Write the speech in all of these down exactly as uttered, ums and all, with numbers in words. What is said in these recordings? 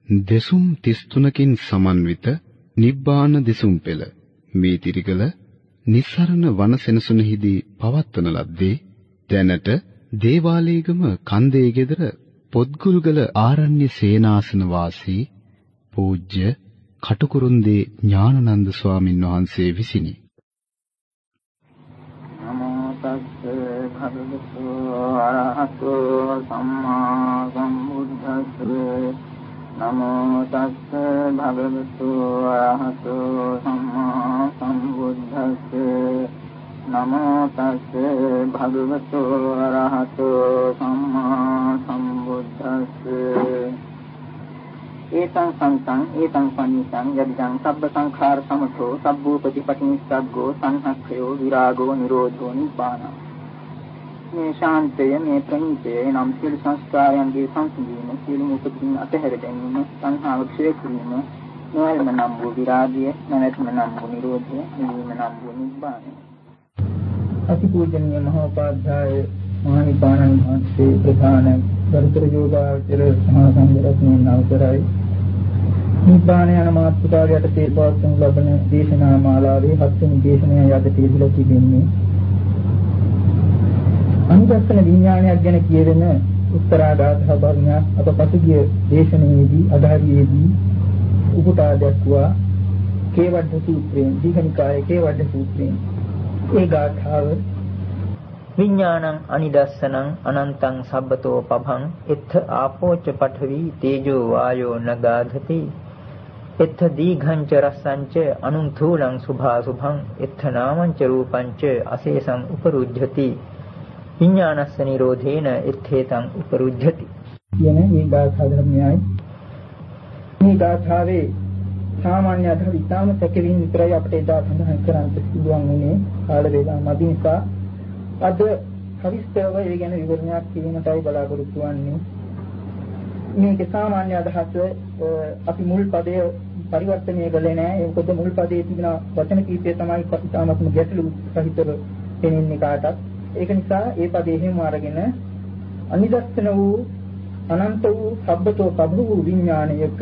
දෙසුම් තිස් තුනකින් සමන්විත නිබ්බාන දෙසුම් පෙළ මේ තිරිගල නිස්සරණ වන සෙනසුනෙහිදී පවත්වන ලද්දේ දැනට දේවාලේගම කන්දේ ගෙදර පොත්ගුල්ගල ආරණ්‍ය සේනාසන වාසී පූජ්‍ය කටුකුරුන්දේ ඥානানন্দ ස්වාමින් වහන්සේ විසිනි. නමෝ තස්ස භගවතු ආරහතෝ සම්මා සම්බුද්දස්ස නමෝ තස්ස භගවතු ආරහතෝ සම්මා සම්බුද්දස්ස නමෝ තස්ස භගවතු ආරහතෝ සම්මා සම්බුද්දස්ස ඒතං සම්තං ඒතං පනිතං යදිදං සබ්බ සංඛාර සමතෝ සබ්බූපතිපටිනිස්සග්ගෝ සංහක්ඛයෝ විරාගෝ නිරෝධෝ නිබ්බාන. මේ ශාන්තය මේ ප්‍රණීතය නම් සියලු සංස්කාරයන්ගේ සංසිඳීම සියලු උපදින අතහැර දැමීම සංහාව ක්ෂය කිරීම නොයල්ම නම් වූ විරාගය නැවැත්ම නම් වූ නිරෝධය නිවීම නම් වූ නිබ්බානය. අතිපූජනීය මහෝපාධ්‍යාය මහනිපාණන් වහන්සේ ප්‍රධාන දරුතර යෝගාචර මහා සංඝ රත්නයන් අවසරයි. නිබ්බාන යන මාතෘකාව යටතේ පවත්වනු ලබන දේශනා මාලාවේ හත්වෙනි දේශනය යටතේ ඉදිරියට තිබෙන්නේ අනුදස්සන විඥානයක් ගැන කියවෙන උත්තරාගාත භාග්‍යයක් අප පසුගිය දේශනාවේදී අදාරියේදී උපුටා දැක්වුවා කේවඩ සූත්‍රයෙන් දීඝනිකායේ කේවඩ සූත්‍රයෙන් ඒ ගාථාව විඥානං අනිදස්සනං අනන්තං සබ්බතෝ පභං එත්ථ ආපෝච පඨවි තේජෝ වායෝ නගාධති එත්ථ දීඝංච රස්සංච අනුන්ථූලං සුභාසුභං එත්ථ නාමංච රූපංච අශේෂං උපරුජ්ජති විඥානස්ස නිරෝධේන එත්තේතං උපරුජ්ජති කියන මේ ගාථා ධර්මයයි. මේ ගාථාවේ සාමාන්‍ය අර්ථය ඉතාම සැකෙමින් විතරයි අපිට එදා සඳහන් කරන්න පුළුවන් වුණේ කාල වේලා මදි නිසා. අද සවිස්තරව ඒ ගැන විවරණයක් කිරීමටයි බලාපොරොත්තු වෙන්නේ. මේක සාමාන්‍ය අදහස අපි මුල් පදයේ පරිවර්තනය කළේ නැහැ. ඒකද මුල් පදයේ තිබෙන වචන කීපය තමයි ඉතාමත්ම ගැටලු සහිතව පෙනෙන්නේ කාටත්. ඒක නිසා ඒ පදේ හිම අරගෙන අනිදස්සන වූ අනන්ත වූ සබ්බතෝ පබ්බ වූ විඥානයක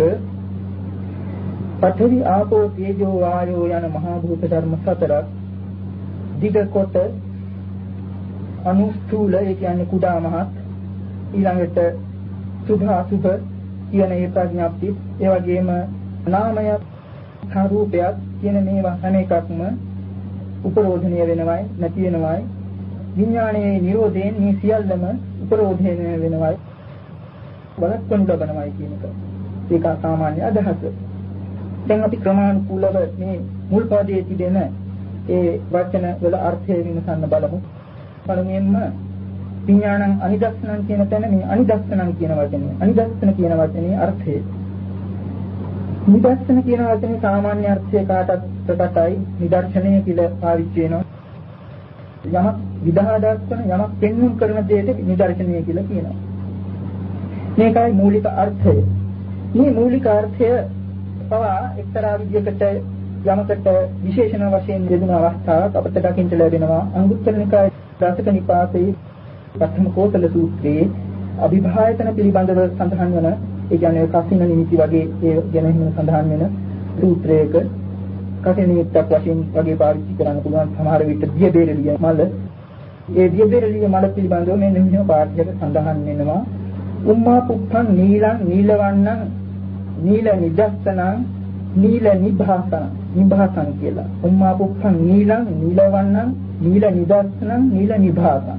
පඨවි ආපෝ තේජෝ වායෝ යන මහා භූත ධර්ම හතරක් දිග කොට අනුස්ථූල ඒ කියන්නේ කුඩා මහත් ඊළඟට සුභ අසුභ කියන ඒ ප්‍රඥාප්ති ඒ වගේම නාමය ස්වરૂපයක් කියන මේවා හැම එකක්ම උපරෝධණය වෙනවයි නැති වෙනවයි විඥානයේ නිරෝධයෙන් මේ සියල්ලම උපරෝධණය වෙනවයි බලක්වනු ලබනවයි කියන එක. ඒක සාමාන්‍ය අදහස. දැන් අපි ක්‍රමානුකූලව මේ මුල් පදයේ තිබෙන ඒ වචන වල අර්ථය විමසන්න බලමු. පළමුවෙන්ම විඥානං අනිදස්සනං කියන තැන මේ අනිදස්සනං කියන වචනේ අනිදස්සන කියන වචනේ අර්ථය නිදස්සන කියන වචනේ සාමාන්‍ය අර්ථය කාටත් ප්‍රකටයි. නිදර්ශනය කියලා පාවිච්චි වෙනවා. යමක් විදහා දක්වන යමක් පෙන්වුම් කරන දෙයට නිදර්ශනය කියලා කියනවා. මේකයි මූලික අර්ථය. මේ මූලික අර්ථය පවා එක්තරා විදියකට යමකට විශේෂණ වශයෙන් දෙදුන අවස්ථාවක් අපට දකින්න ලැබෙනවා. අංගුත්තර නිකායේ දසක නිපාතයේ ප්‍රථම කෝසල සූත්‍රයේ අභිභායතන පිළිබඳව සඳහන් වන ඒ කියන්නේ කසින නිමිති වගේ ඒ ගැන හිම සඳහන් වෙන සූත්‍රයක කසින නිමිත්තක් වශයෙන් වගේ පාවිච්චි කරන්න පුළුවන් සමහර විට දියබේරලිය මල. ඒ දියබේරලිය මල පිළිබඳව මෙන්න මෙහෙම පාඨයක සඳහන් වෙනවා. උම්මා පුප්පං නීලං නීලවන්නං නීල නිදස්සනං නීල නිභාසං නිභාසං කියලා. උම්මා පුප්පං නීලං නීලවන්නං නීල නිදස්සනං නීල නිභාසං.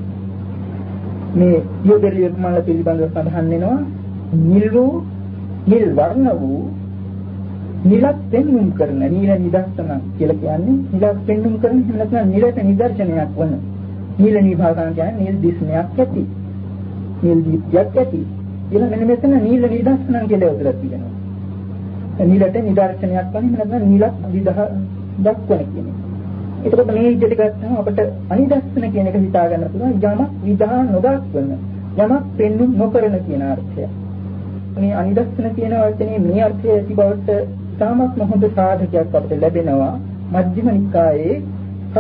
මේ දියබේරලිය මල පිළිබඳව සඳහන් වෙනවා. නිල් වූ නිල් වර්ණ වූ නිලක් පෙන්වුම් කරන නීල නිදර්ශන කියලා කියන්නේ නිලක් පෙන්වුම් කරන නැත්නම් නිලට නිදර්ශනයක් වන නීල නිභාසන කියන්නේ නිල් දිස්නයක් ඇති නිල් දීප්තියක් ඇති කියලා මෙන්න මෙතන නීල නිදර්ශන කියලා උදලා තියෙනවා. නිලට නිදර්ශනයක් වන නැත්නම් නිලක් විදහ දක්වන කියන්නේ. එතකොට මේ විදිහට ගත්තම අපිට අනිදර්ශන කියන එක හිතා ගන්න පුළුවන් යමක් විදහා නොදක්වන යමක් පෙන්වුම් නොකරන කියන අර්ථය. මේ අනිදස්සන කියන වචනේ මේ අර්ථය ඇති බවට තාමත් හොඳ සාධකයක් අපිට ලැබෙනවා මජ්ක්‍ධිම නිකායේ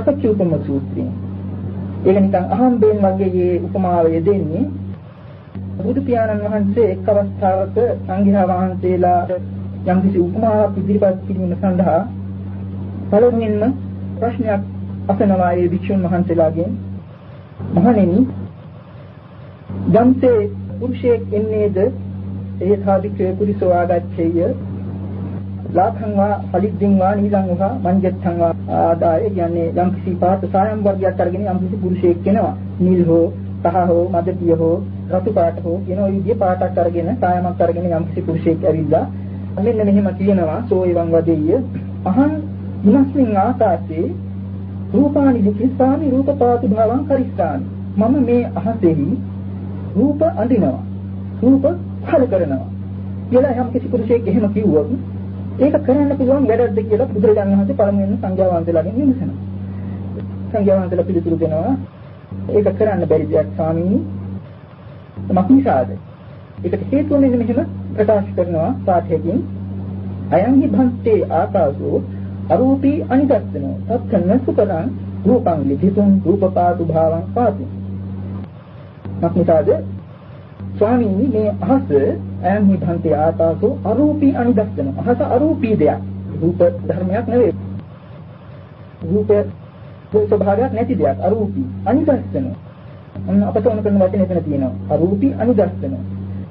සපච්චූපම සූත්‍රයෙන්. ඒක නිකන් අහම්බෙන් වගේ මේ උපමාව යෙදෙන්නේ බුදු පියාණන් වහන්සේ එක් අවස්ථාවක සංඝයා වහන්සේලා යම්කිසි උපමාවක් ඉදිරිපත් කිරීම සඳහා පළමුවෙන්ම ප්‍රශ්නයක් අසනවා ඒ භික්ෂුන් වහන්සේලාගෙන්. මහණෙනි, යම්සේ පුරුෂයෙක් එන්නේද ඒ සාධිකේ පුරිසෝ ආගච්ඡේය ලාභං වා පලිද්දින් වා නීලං වා මංජත්තං වා ආදාය කියන්නේ යම්කිසි පාට සායම් වර්ගයක් අරගෙන යම්කිසි පුරුෂයෙක් එනවා. නිල් හෝ කහ හෝ මදපිය හෝ රතු පාට හෝ කියන ওই විදිහේ පාටක් අරගෙන සායමක් අරගෙන යම්කිසි පුරුෂයෙක් ඇවිල්ලා මෙන්න මෙහෙම කියනවා සෝයවං වදෙය්‍ය අහං විනස්මින් ආකාශේ රූපානි දික්ඛාමි රූපපාතු භවං කරිස්සාමි. මම මේ අහසෙහි රූප අඳිනවා, රූප පහල කරනවා කියලා යම්කිසි පුරුෂයෙක් එහෙම කිව්වොත් ඒක කරන්න පුළුවන් වැඩක්ද කියලා බුදුරජාණන් වහන්සේ පළමුවෙන් සංඝයා වහන්සේලාගෙන් විමසනවා. සංඝයා වහන්සේලා පිළිතුරු දෙනවා ඒක කරන්න බැරි දෙයක් ස්වාමීනි. මක්නිසාද? ඒකට හේතුව මෙන්න මෙහෙම ප්‍රකාශ කරනවා පාඨයෙන්. අයං හි භන්තේ ආකාශෝ අරූපී අනිදස්සනෝ තත්කන්න සුකරං රූපං ලිඛිතුං රූපපාතු භාවං පාති. මක්නිසාද? ස්වාමීනි මේ අහස අයං හි භන්තේ ආකාශෝ අරූපී අනිදස්සනෝ. අහස අරූපී දෙයක්. රූප ධර්මයක් නෙවෙයි. රූප ස්වභාවයක් නැති දෙයක්. අරූපී අනිදස්සනෝ. අන්න අපට ඕන කරන වචනේ එතන තියෙනවා. අරූපී අනිදස්සනෝ.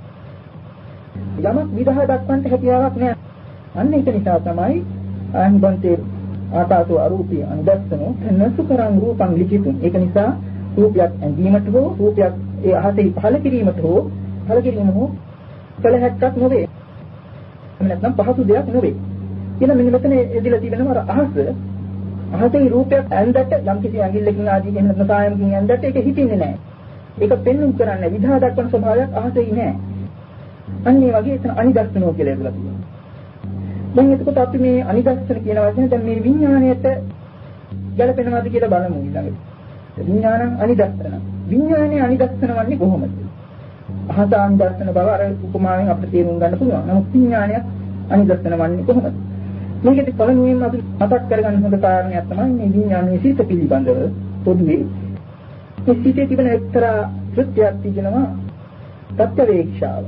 යමක් විදහා දක්වන්න හැකියාවක් නැහැ. අන්න ඒක නිසා තමයි අයං භන්තේ ආකාශෝ අරූපී අනිදස්සනෝ තන්නසුකරං රූපං ලිඛිතුං. ඒක නිසා රූපයක් ඇඳීමට හෝ රූපයක් ඒ අහසෙහි පහළ කිරීමට හෝ පහළ කිරීම හෝ කළ හැක්කක් නොවේ. එහෙම නැත්නම් පහසු දෙයක් නොවේ. කියලා මෙන්න මෙතන එදිලා තිබෙනවා අහස අහසේ රූපයක් ඇඳට යම් කිසි ඇඟිල්ලකින් ආදී එහෙම නැත්නම් සායමකින් ඇඳට ඒක හිතින්නේ නැහැ. ඒක පෙන්වුම් කරන්නේ විදහා දක්වන ස්වභාවයක් අහසෙහි නැහැ. අන්න ඒ වගේ එතන අනිදස්සනෝ කියලා එදලා තියෙනවා. දැන් එතකොට අපි මේ අනිදස්සන කියන වචනේ දැන් මේ විඥාණයට ගැලපෙනවද කියලා බලමු ඊළඟට. විඥානං අනිදස්සන. විඥානේ අනිදස්සන වන්නේ කොහොමද? අහස අනිදස්සන බව අර උපමාවෙන් අපිට තේරුම් ගන්න පුළුවන්. නමුත් විඥානයක් අනිදස්සන වන්නේ කොහොමද? මේකේ පළමුවෙන්ම අපි මතක් කරගන්න හොඳ කාරණයක් තමයි මේ විඥානයේ සිත පිළිබඳව පොදුවේ මේ සිතේ තිබෙන එක්තරා කෘත්‍යයක් තිබෙනවා ප්‍රත්‍යවේක්ෂාව.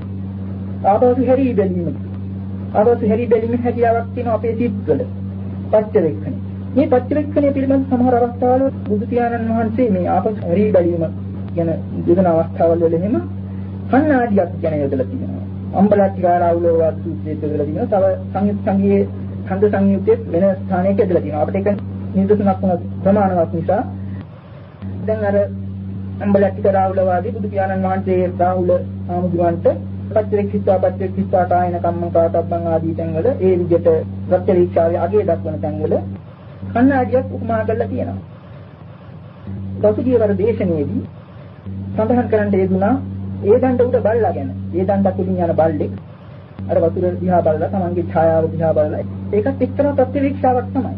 ආපසු හැරී බැලීම. ආපසු හැරී බැලීමේ හැකියාවක් තියෙනවා අපේ සිත්වල. ප්‍රත්‍යවේක්ෂණය. මේ ප්‍රත්‍යවේක්ෂණය පිළිබඳ සමහර අවස්ථාවල බුදු පියාණන් වහන්සේ මේ ආපසු හැරී බැලීම ගැන දෙන අවස්ථාවල වල එහෙම කන්නාඩියක් ගැන යොදලා තියෙනවා. අම්බලට්ටිකාරාවුලෝ වාද සූත්‍රයේ යොදලා තියෙනවා. තව සංයුත් සංගයේ ඛණ්ඩ සංයුත්තේ වෙන ස්ථානයක යොදලා තියෙනවා. අපිට ඒක නිදසුනක් වුණ ප්‍රමාණවත් නිසා දැන් අර අම්බලට්ටිකාරාවුලෝ වාදී බුදු පියාණන් වහන්සේ රාහුල ආමුදුවන්ට පත්‍රික්ෂිතා පත්‍රික්ෂිතා කායන කම්මං කාතබ්බං ආදී තැන්වල ඒ විදිහට ප්‍රත්‍යවේක්ෂාවේ අගේ දක්වන තැන්වල කන්නාඩියක් උපමා කරලා තියෙනවා. දසුගියවර දේශනාවේදී සඳහන් කරන්න යෙදුනා ඒ දණ්ඩ උඩ බල්ලා ගැන. ඒ දණ්ඩ කුලින් යන බල්ලෙක් අර වතුර දිහා බලලා තමන්ගේ ඡායාව දිහා බලලා ඒකත් එක්තරා ප්‍රත්‍යවේක්ෂාවක් තමයි.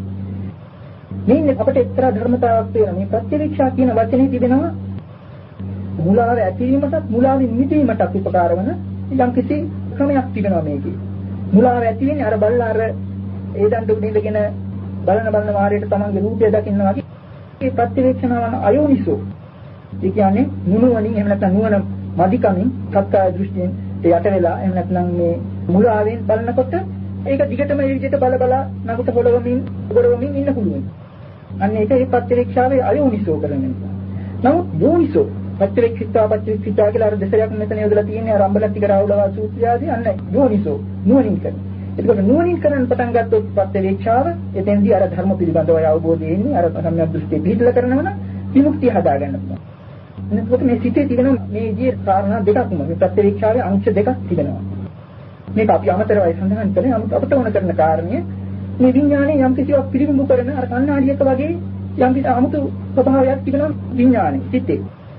මේ අපිට එක්තරා ධර්මතාවක් තියෙනවා. මේ ප්‍රත්‍යවේක්ෂා කියන වචනේ තිබෙනවා මුලාව ඇතිවීමටත් මුලාවෙන් මිදීමටත් උපකාර වන යම් කිසි ක්‍රමයක් තිබෙනවා මේකේ. මුලාව ඇති වෙන්නේ අර බල්ලා අර ඒ දණ්ඩ උඩ ඉඳගෙන බලන බලන වාරයට තමන්ගේ රූපය දකින්න වගේ ඒ ප්‍රත්‍යවේක්ෂණවන අයෝනිසෝ. ඒ කියන්නේ නුනුවණින් එහෙම නැත්නම් නුවණ මදිකමින් සත්‍ය දෘෂ්ටියෙන් යට වෙලා එහෙම නැත්නම් මේ මුලාවෙන් බලනකොට ඒක දිගටම මේ විදිහට බල බල නගුත පොළවමින් ගොඩවමින් ඉන්න පුළුවන්. අන්න ඒක ඒ ප්‍රත්‍යවේක්ෂාවේ අයෝනිසෝ කරන නිසා. නමුත් යෝනිසෝ ප්‍රත්‍යවේක්ෂිතා ප්‍රත්‍යවේක්ෂිතා කියලා අර දෙසරයක් මෙතන යොදලා තියෙන්නේ අරම්බලට්ටික රාහුලවා සූත්‍රය ආදී අන්න යෝනිසෝ නුවණින් කරන. එතකොට නුවණින් කරන් පටන් ගත්තොත් ප්‍රත්‍යවේක්ෂාව එතෙන්දී අර ධර්ම පිළිබඳව අවබෝධය එන්නේ අර සම්‍යක් දෘෂ්ටි පිළිදල කරනවා නම් විමුක්තිය හදා ගන්න පුළුවන්. එතකොට මේ සිතේ තිබෙන මේ ජී කාරණා දෙකක්ම මේ ප්‍රත්‍යවේක්ෂාවේ අංශ දෙකක් තිබෙනවා. මේක අපි අමතරවයි සඳහන් කරන්නේ. නමුත් අපට ඕන කරන කාරණය මේ විඥානයේ යම් කිසිවක් පිළිබිඹු කරන අර කණ්ණාඩියක වගේ යම් කිසි 아무තු ස්වභාවයක් තිබෙනවා විඥානයේ සිතේ.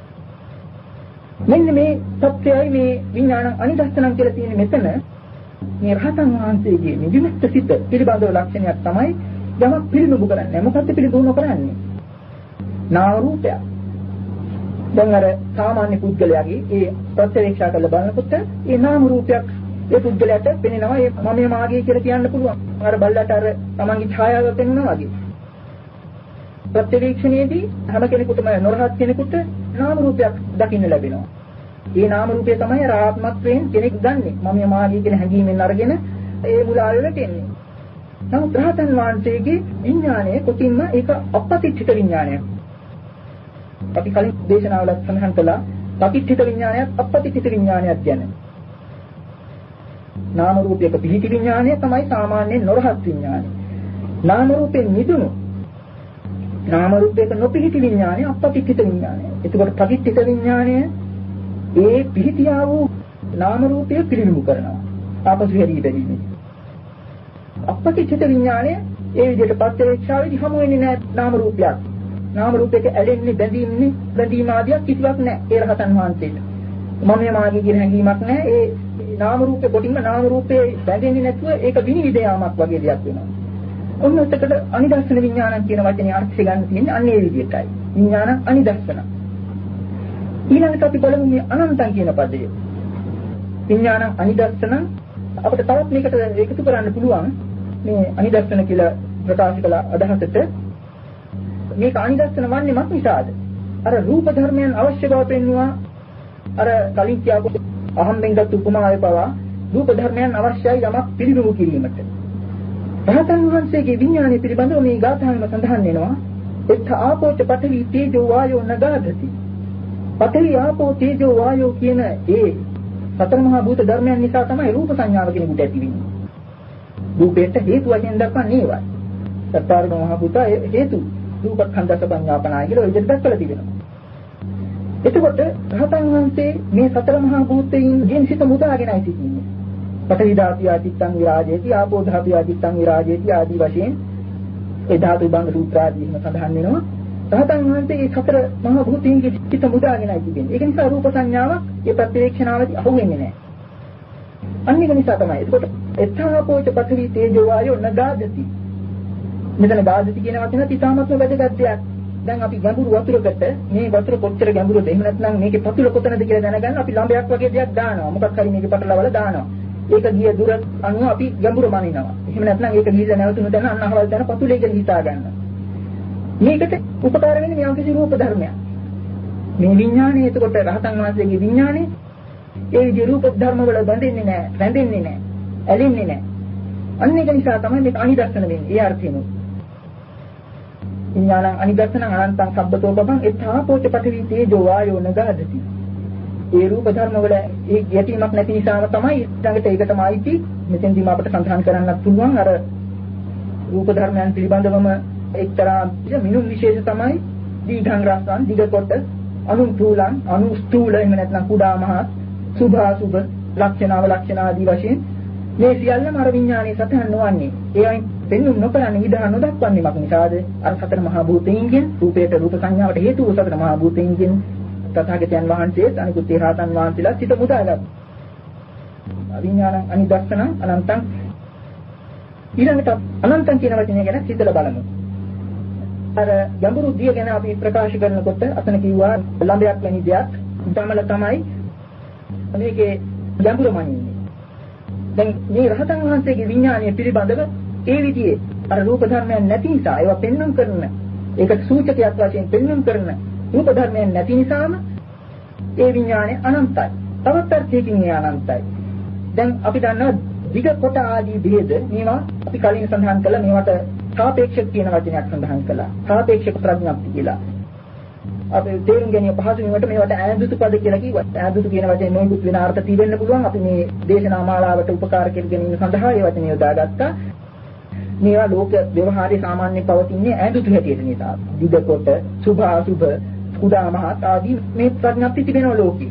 මෙන්න මේ සත්‍යයයි මේ විඥාන අනිදස්සනම් කියලා තියෙන්නේ මෙතන මේ රහතන් වහන්සේගේ මේ විමුක්ත සිත පිළිබඳව ලක්ෂණයක් තමයි යමක් පිළිබිඹු කරන්නේ. මොකක්ද පිළිබිඹු කරන්නේ? නාම රූපය. දැන් අර සාමාන්‍ය පුද්ගලයාගේ ඒ ප්‍රත්‍යක්ෂා කරලා බලනකොට ඒ නාම රූපයක් ඒ පුද්ගලයාට පෙනෙනවා. ඒ මම මාගේ කියලා කියන්න පුළුවන්. අර බල්ලට අර තමන්ගේ ඡායාව පෙනෙනවා වගේ. ප්‍රත්‍යක්ෂණයේදී හැම කෙනෙකුටම නොරහත් කෙනෙකුට නාම රූපයක් දකින්න ලැබෙනවා. ඒ නාම රූපය තමයි ආත්මත්වයෙන් කෙනෙක් ගන්නෙ. මම මාගේ කියන හැඟීමෙන් අරගෙන ඒ මුලාවලට එන්නේ. නමුත් රහතන් වහන්සේගේ විඥානය කොටින්ම ඒක අපපතිච්චිත විඥානයක්. අපි කලින් දේශනාවලත් සඳහන් කළා පටිච්චිත විඥානයත් අපපතිච්චිත විඥානයක් ගැන. නාම රූපයක පිහිටි විඥානය තමයි සාමාන්‍යයෙන් නොරහත් විඥානය. නාම රූපෙන් නිදුණු නාම රූපයක නොපිහිටි විඥානය අපපතිච්චිත විඥානය. එතකොට පටිච්චිත විඥානය ඒ පිහිටියා වූ නාම රූපය පිළිබිඹු කරනවා. ආපසු හැදී බැලීමේ. අපපතිච්චිත විඥානය ඒ විදිහට පත්‍යවේක්ෂාවේදී හමු වෙන්නේ නැහැ නාම රූපයක්. නාම රූපයක ඇලෙන්නේ බැඳීන්නේ බැඳීම ආදියක් කිසිවක් නැහැ. ඒ රහතන් වහන්සේට. මම මාගේ කියන හැඟීමක් නැහැ. ඒ නාම රූපේ කොටින්ම නාම රූපේ බැඳෙන්නේ නැතුව ඒක විනිවිද යාමක් වගේ දෙයක් වෙනවා. ඔන්න එතකොට අනිදර්ශන විඥානං කියන වචනේ අර්ථය ගන්න තියෙන්නේ අන්න ඒ විදිහටයි. විඥානං අනිදර්ශන. ඊළඟට අපි බලමු මේ අනන්තං කියන පදය. විඥානං අනිදර්ශන අපිට තවත් මේකට එකතු කරන්න පුළුවන් මේ අනිදර්ශන කියලා ප්‍රකාශ කළ අදහසට මේක අනිදර්ශන වන්නේ මත් නිසාද? අර රූප ධර්මයන් අවශ්‍ය බව පෙන්වුවා. අර කලින් කියපු අහම්බෙන් ගත් උපමාවේ පවා රූප ධර්මයන් අවශ්‍යයි යමක් පිළිබිඹු කිරීමට. රහතන් වහන්සේගේ විඥානය පිළිබඳව මේ ගාථාවෙම සඳහන් වෙනවා. එත්ත ආපෝච පඨවි තේජෝ වායෝ නගාධති. පඨවි ආපෝ තේජෝ වායෝ කියන ඒ සතර මහා භූත ධර්මයන් නිසා තමයි රූප සංඥාව කෙනෙකුට ඇති වෙන්නේ. රූපයට හේතු වශයෙන් දක්වන්නේ ඒවයි. සතර මහා භූත හේතු රූපඛණ්ඩක පඤ්ඤාපනාය කියලා ඔය විදිහට දක්වලා තිබෙනවා. එතකොට රහතන් වහන්සේ මේ සතර මහා භූතයින් ගෙන් සිත මුදාගෙනයි සිටින්නේ. පඨවි ධාතුය චිත්තං විරාජේති, ආපෝ ධාතුය චිත්තං විරාජේති ආදී වශයෙන් ඒ ධාතු බංග සූත්‍රාදීම සඳහන් වෙනවා. රහතන් වහන්සේ මේ සතර මහා භූතයින්ගේ සිත මුදාගෙනයි සිටින්නේ. ඒක නිසා රූප සංඥාවක් ඒ ප්‍රත්‍යක්ෂණාවදී අහුවෙන්නේ නැහැ. අන්න ඒක නිසා තමයි. එතකොට එත්තාපෝච පඨවි තේජෝ වායෝ නගාදති. මෙතන ගාදති කියන වචනත් ඉතාමත්ම වැදගත් දෙයක්. දැන් අපි ගැඹුරු වතුරකට මේ වතුර කොච්චර ගැඹුරුද එහෙම නැත්නම් මේකේ පතුල කොතනද කියලා දැනගන්න අපි ළඹයක් වගේ දෙයක් දානවා. මොකක් හරි මේකේ පටලවල දානවා. ඒක ගිය දුර අනුව අපි ගැඹුරු මනිනවා. එහෙම නැත්නම් ඒක ගිහිල්ලා නැවතුණු තැන අන්න අහවල් තැන පතුලේ කියලා හිතා ගන්න. මේකට උපකාර වෙන්නේ මේ අංකිසි රූප ධර්මයක්. මේ විඥානය එතකොට රහතන් වහන්සේගේ විඥානය ඒ විදිහ රූප ධර්ම වල බැඳෙන්නේ නැහැ, රැඳෙන්නේ නැහැ, ඇලෙන්නේ නැහැ. අන්න ඒක නිසා තමයි මේක අනිදර්ශන වෙන්නේ. ඒ අර්ථයෙන් විඥානං අනිදර්ශනං අනන්තං සබ්බතෝ බබං එත්තාපෝච පඨවි තේජෝ වායෝ නගාදති. ඒ රූප ධර්ම වල ඒ ගැටීමක් නැති නිසාම තමයි ඊළඟට ඒකටම ආйти මෙතෙන්දීම අපිට සඳහන් කරන්නත් පුළුවන් අර රූප ධර්මයන් පිළිබඳවම එක්තරා මිනුම් විශේෂ තමයි දීඝං රස්සං දිග කොට අනුන් තුලං අනු ස්ථූල එහෙම නැත්නම් කුඩා මහත් සුභාසුභ ලක්ෂණාව ලක්ෂණ ආදී වශයෙන් මේ සියල්ලම අර විඥානයේ සතහන් නොවන්නේ. ඒ අයින් පෙන්වුම් නොකරන්නේ විදහා නොදක්වන්නේ මක් නිසාද? අර සතර මහා භූතයින්ගෙන් රූපයට රූප සංඥාවට හේතු වූ සතර මහා භූතයින්ගෙන් තථාගතයන් වහන්සේ අනිකුත් ඒ රහතන් වහන්සේලා සිත මුදාගත්. විඥානං අනිදස්සනං අනන්තං ඊළඟට අනන්තං කියන වචනය ගැන හිතලා බලමු. අර ගැඹුරු දිය ගැන අපි ප්‍රකාශ කරනකොට අතන කිව්වා ළඹයක් වැනි දෙයක් දමල තමයි මේකේ ගැඹුරමනින්නේ. දැන් මේ රහතන් වහන්සේගේ විඥානය පිළිබඳව ඒ විදිහේ අර රූප ධර්මයන් නැති නිසා ඒවා පෙන්වන්න කරන ඒකට සූචකයක් වශයෙන් පෙන්වන්න කරන රූප ධර්මයන් නැති නිසාම ඒ විඥානය අනන්තයි. තවත් අර්ථයකින් ඒ අනන්තයි. දැන් අපි දන්නවා දිග කොට ආදී ભેද මේවා අපි කලින් සඳහන් කළා මේවට සාපේක්ෂක කියන වචනයක් සඳහන් කළා. සාපේක්ෂක ප්‍රඥප්ති කියලා. අපි තේරුම් ගැනීම පහසු වීමට මේවට ඈඳුතු පද කියලා කිව්වා. ඈඳුතු කියන වචනේ නොයෙකුත් වෙන අර්ථ තියෙන්න පුළුවන්. අපි මේ දේශනා මාලාවට උපකාර කර ගැනීම සඳහා මේ වචනේ යොදාගත්තා. මේවා ලෝක ව්‍යවහාරයේ සාමාන්‍යයෙන් පවතින්නේ ඈඳුතු හැටියට නිසා. දිග කොට, සුභ අසුභ, කුඩා මහත් ආදී මේ ප්‍රඥප්ති තිබෙනවා ලෝකේ.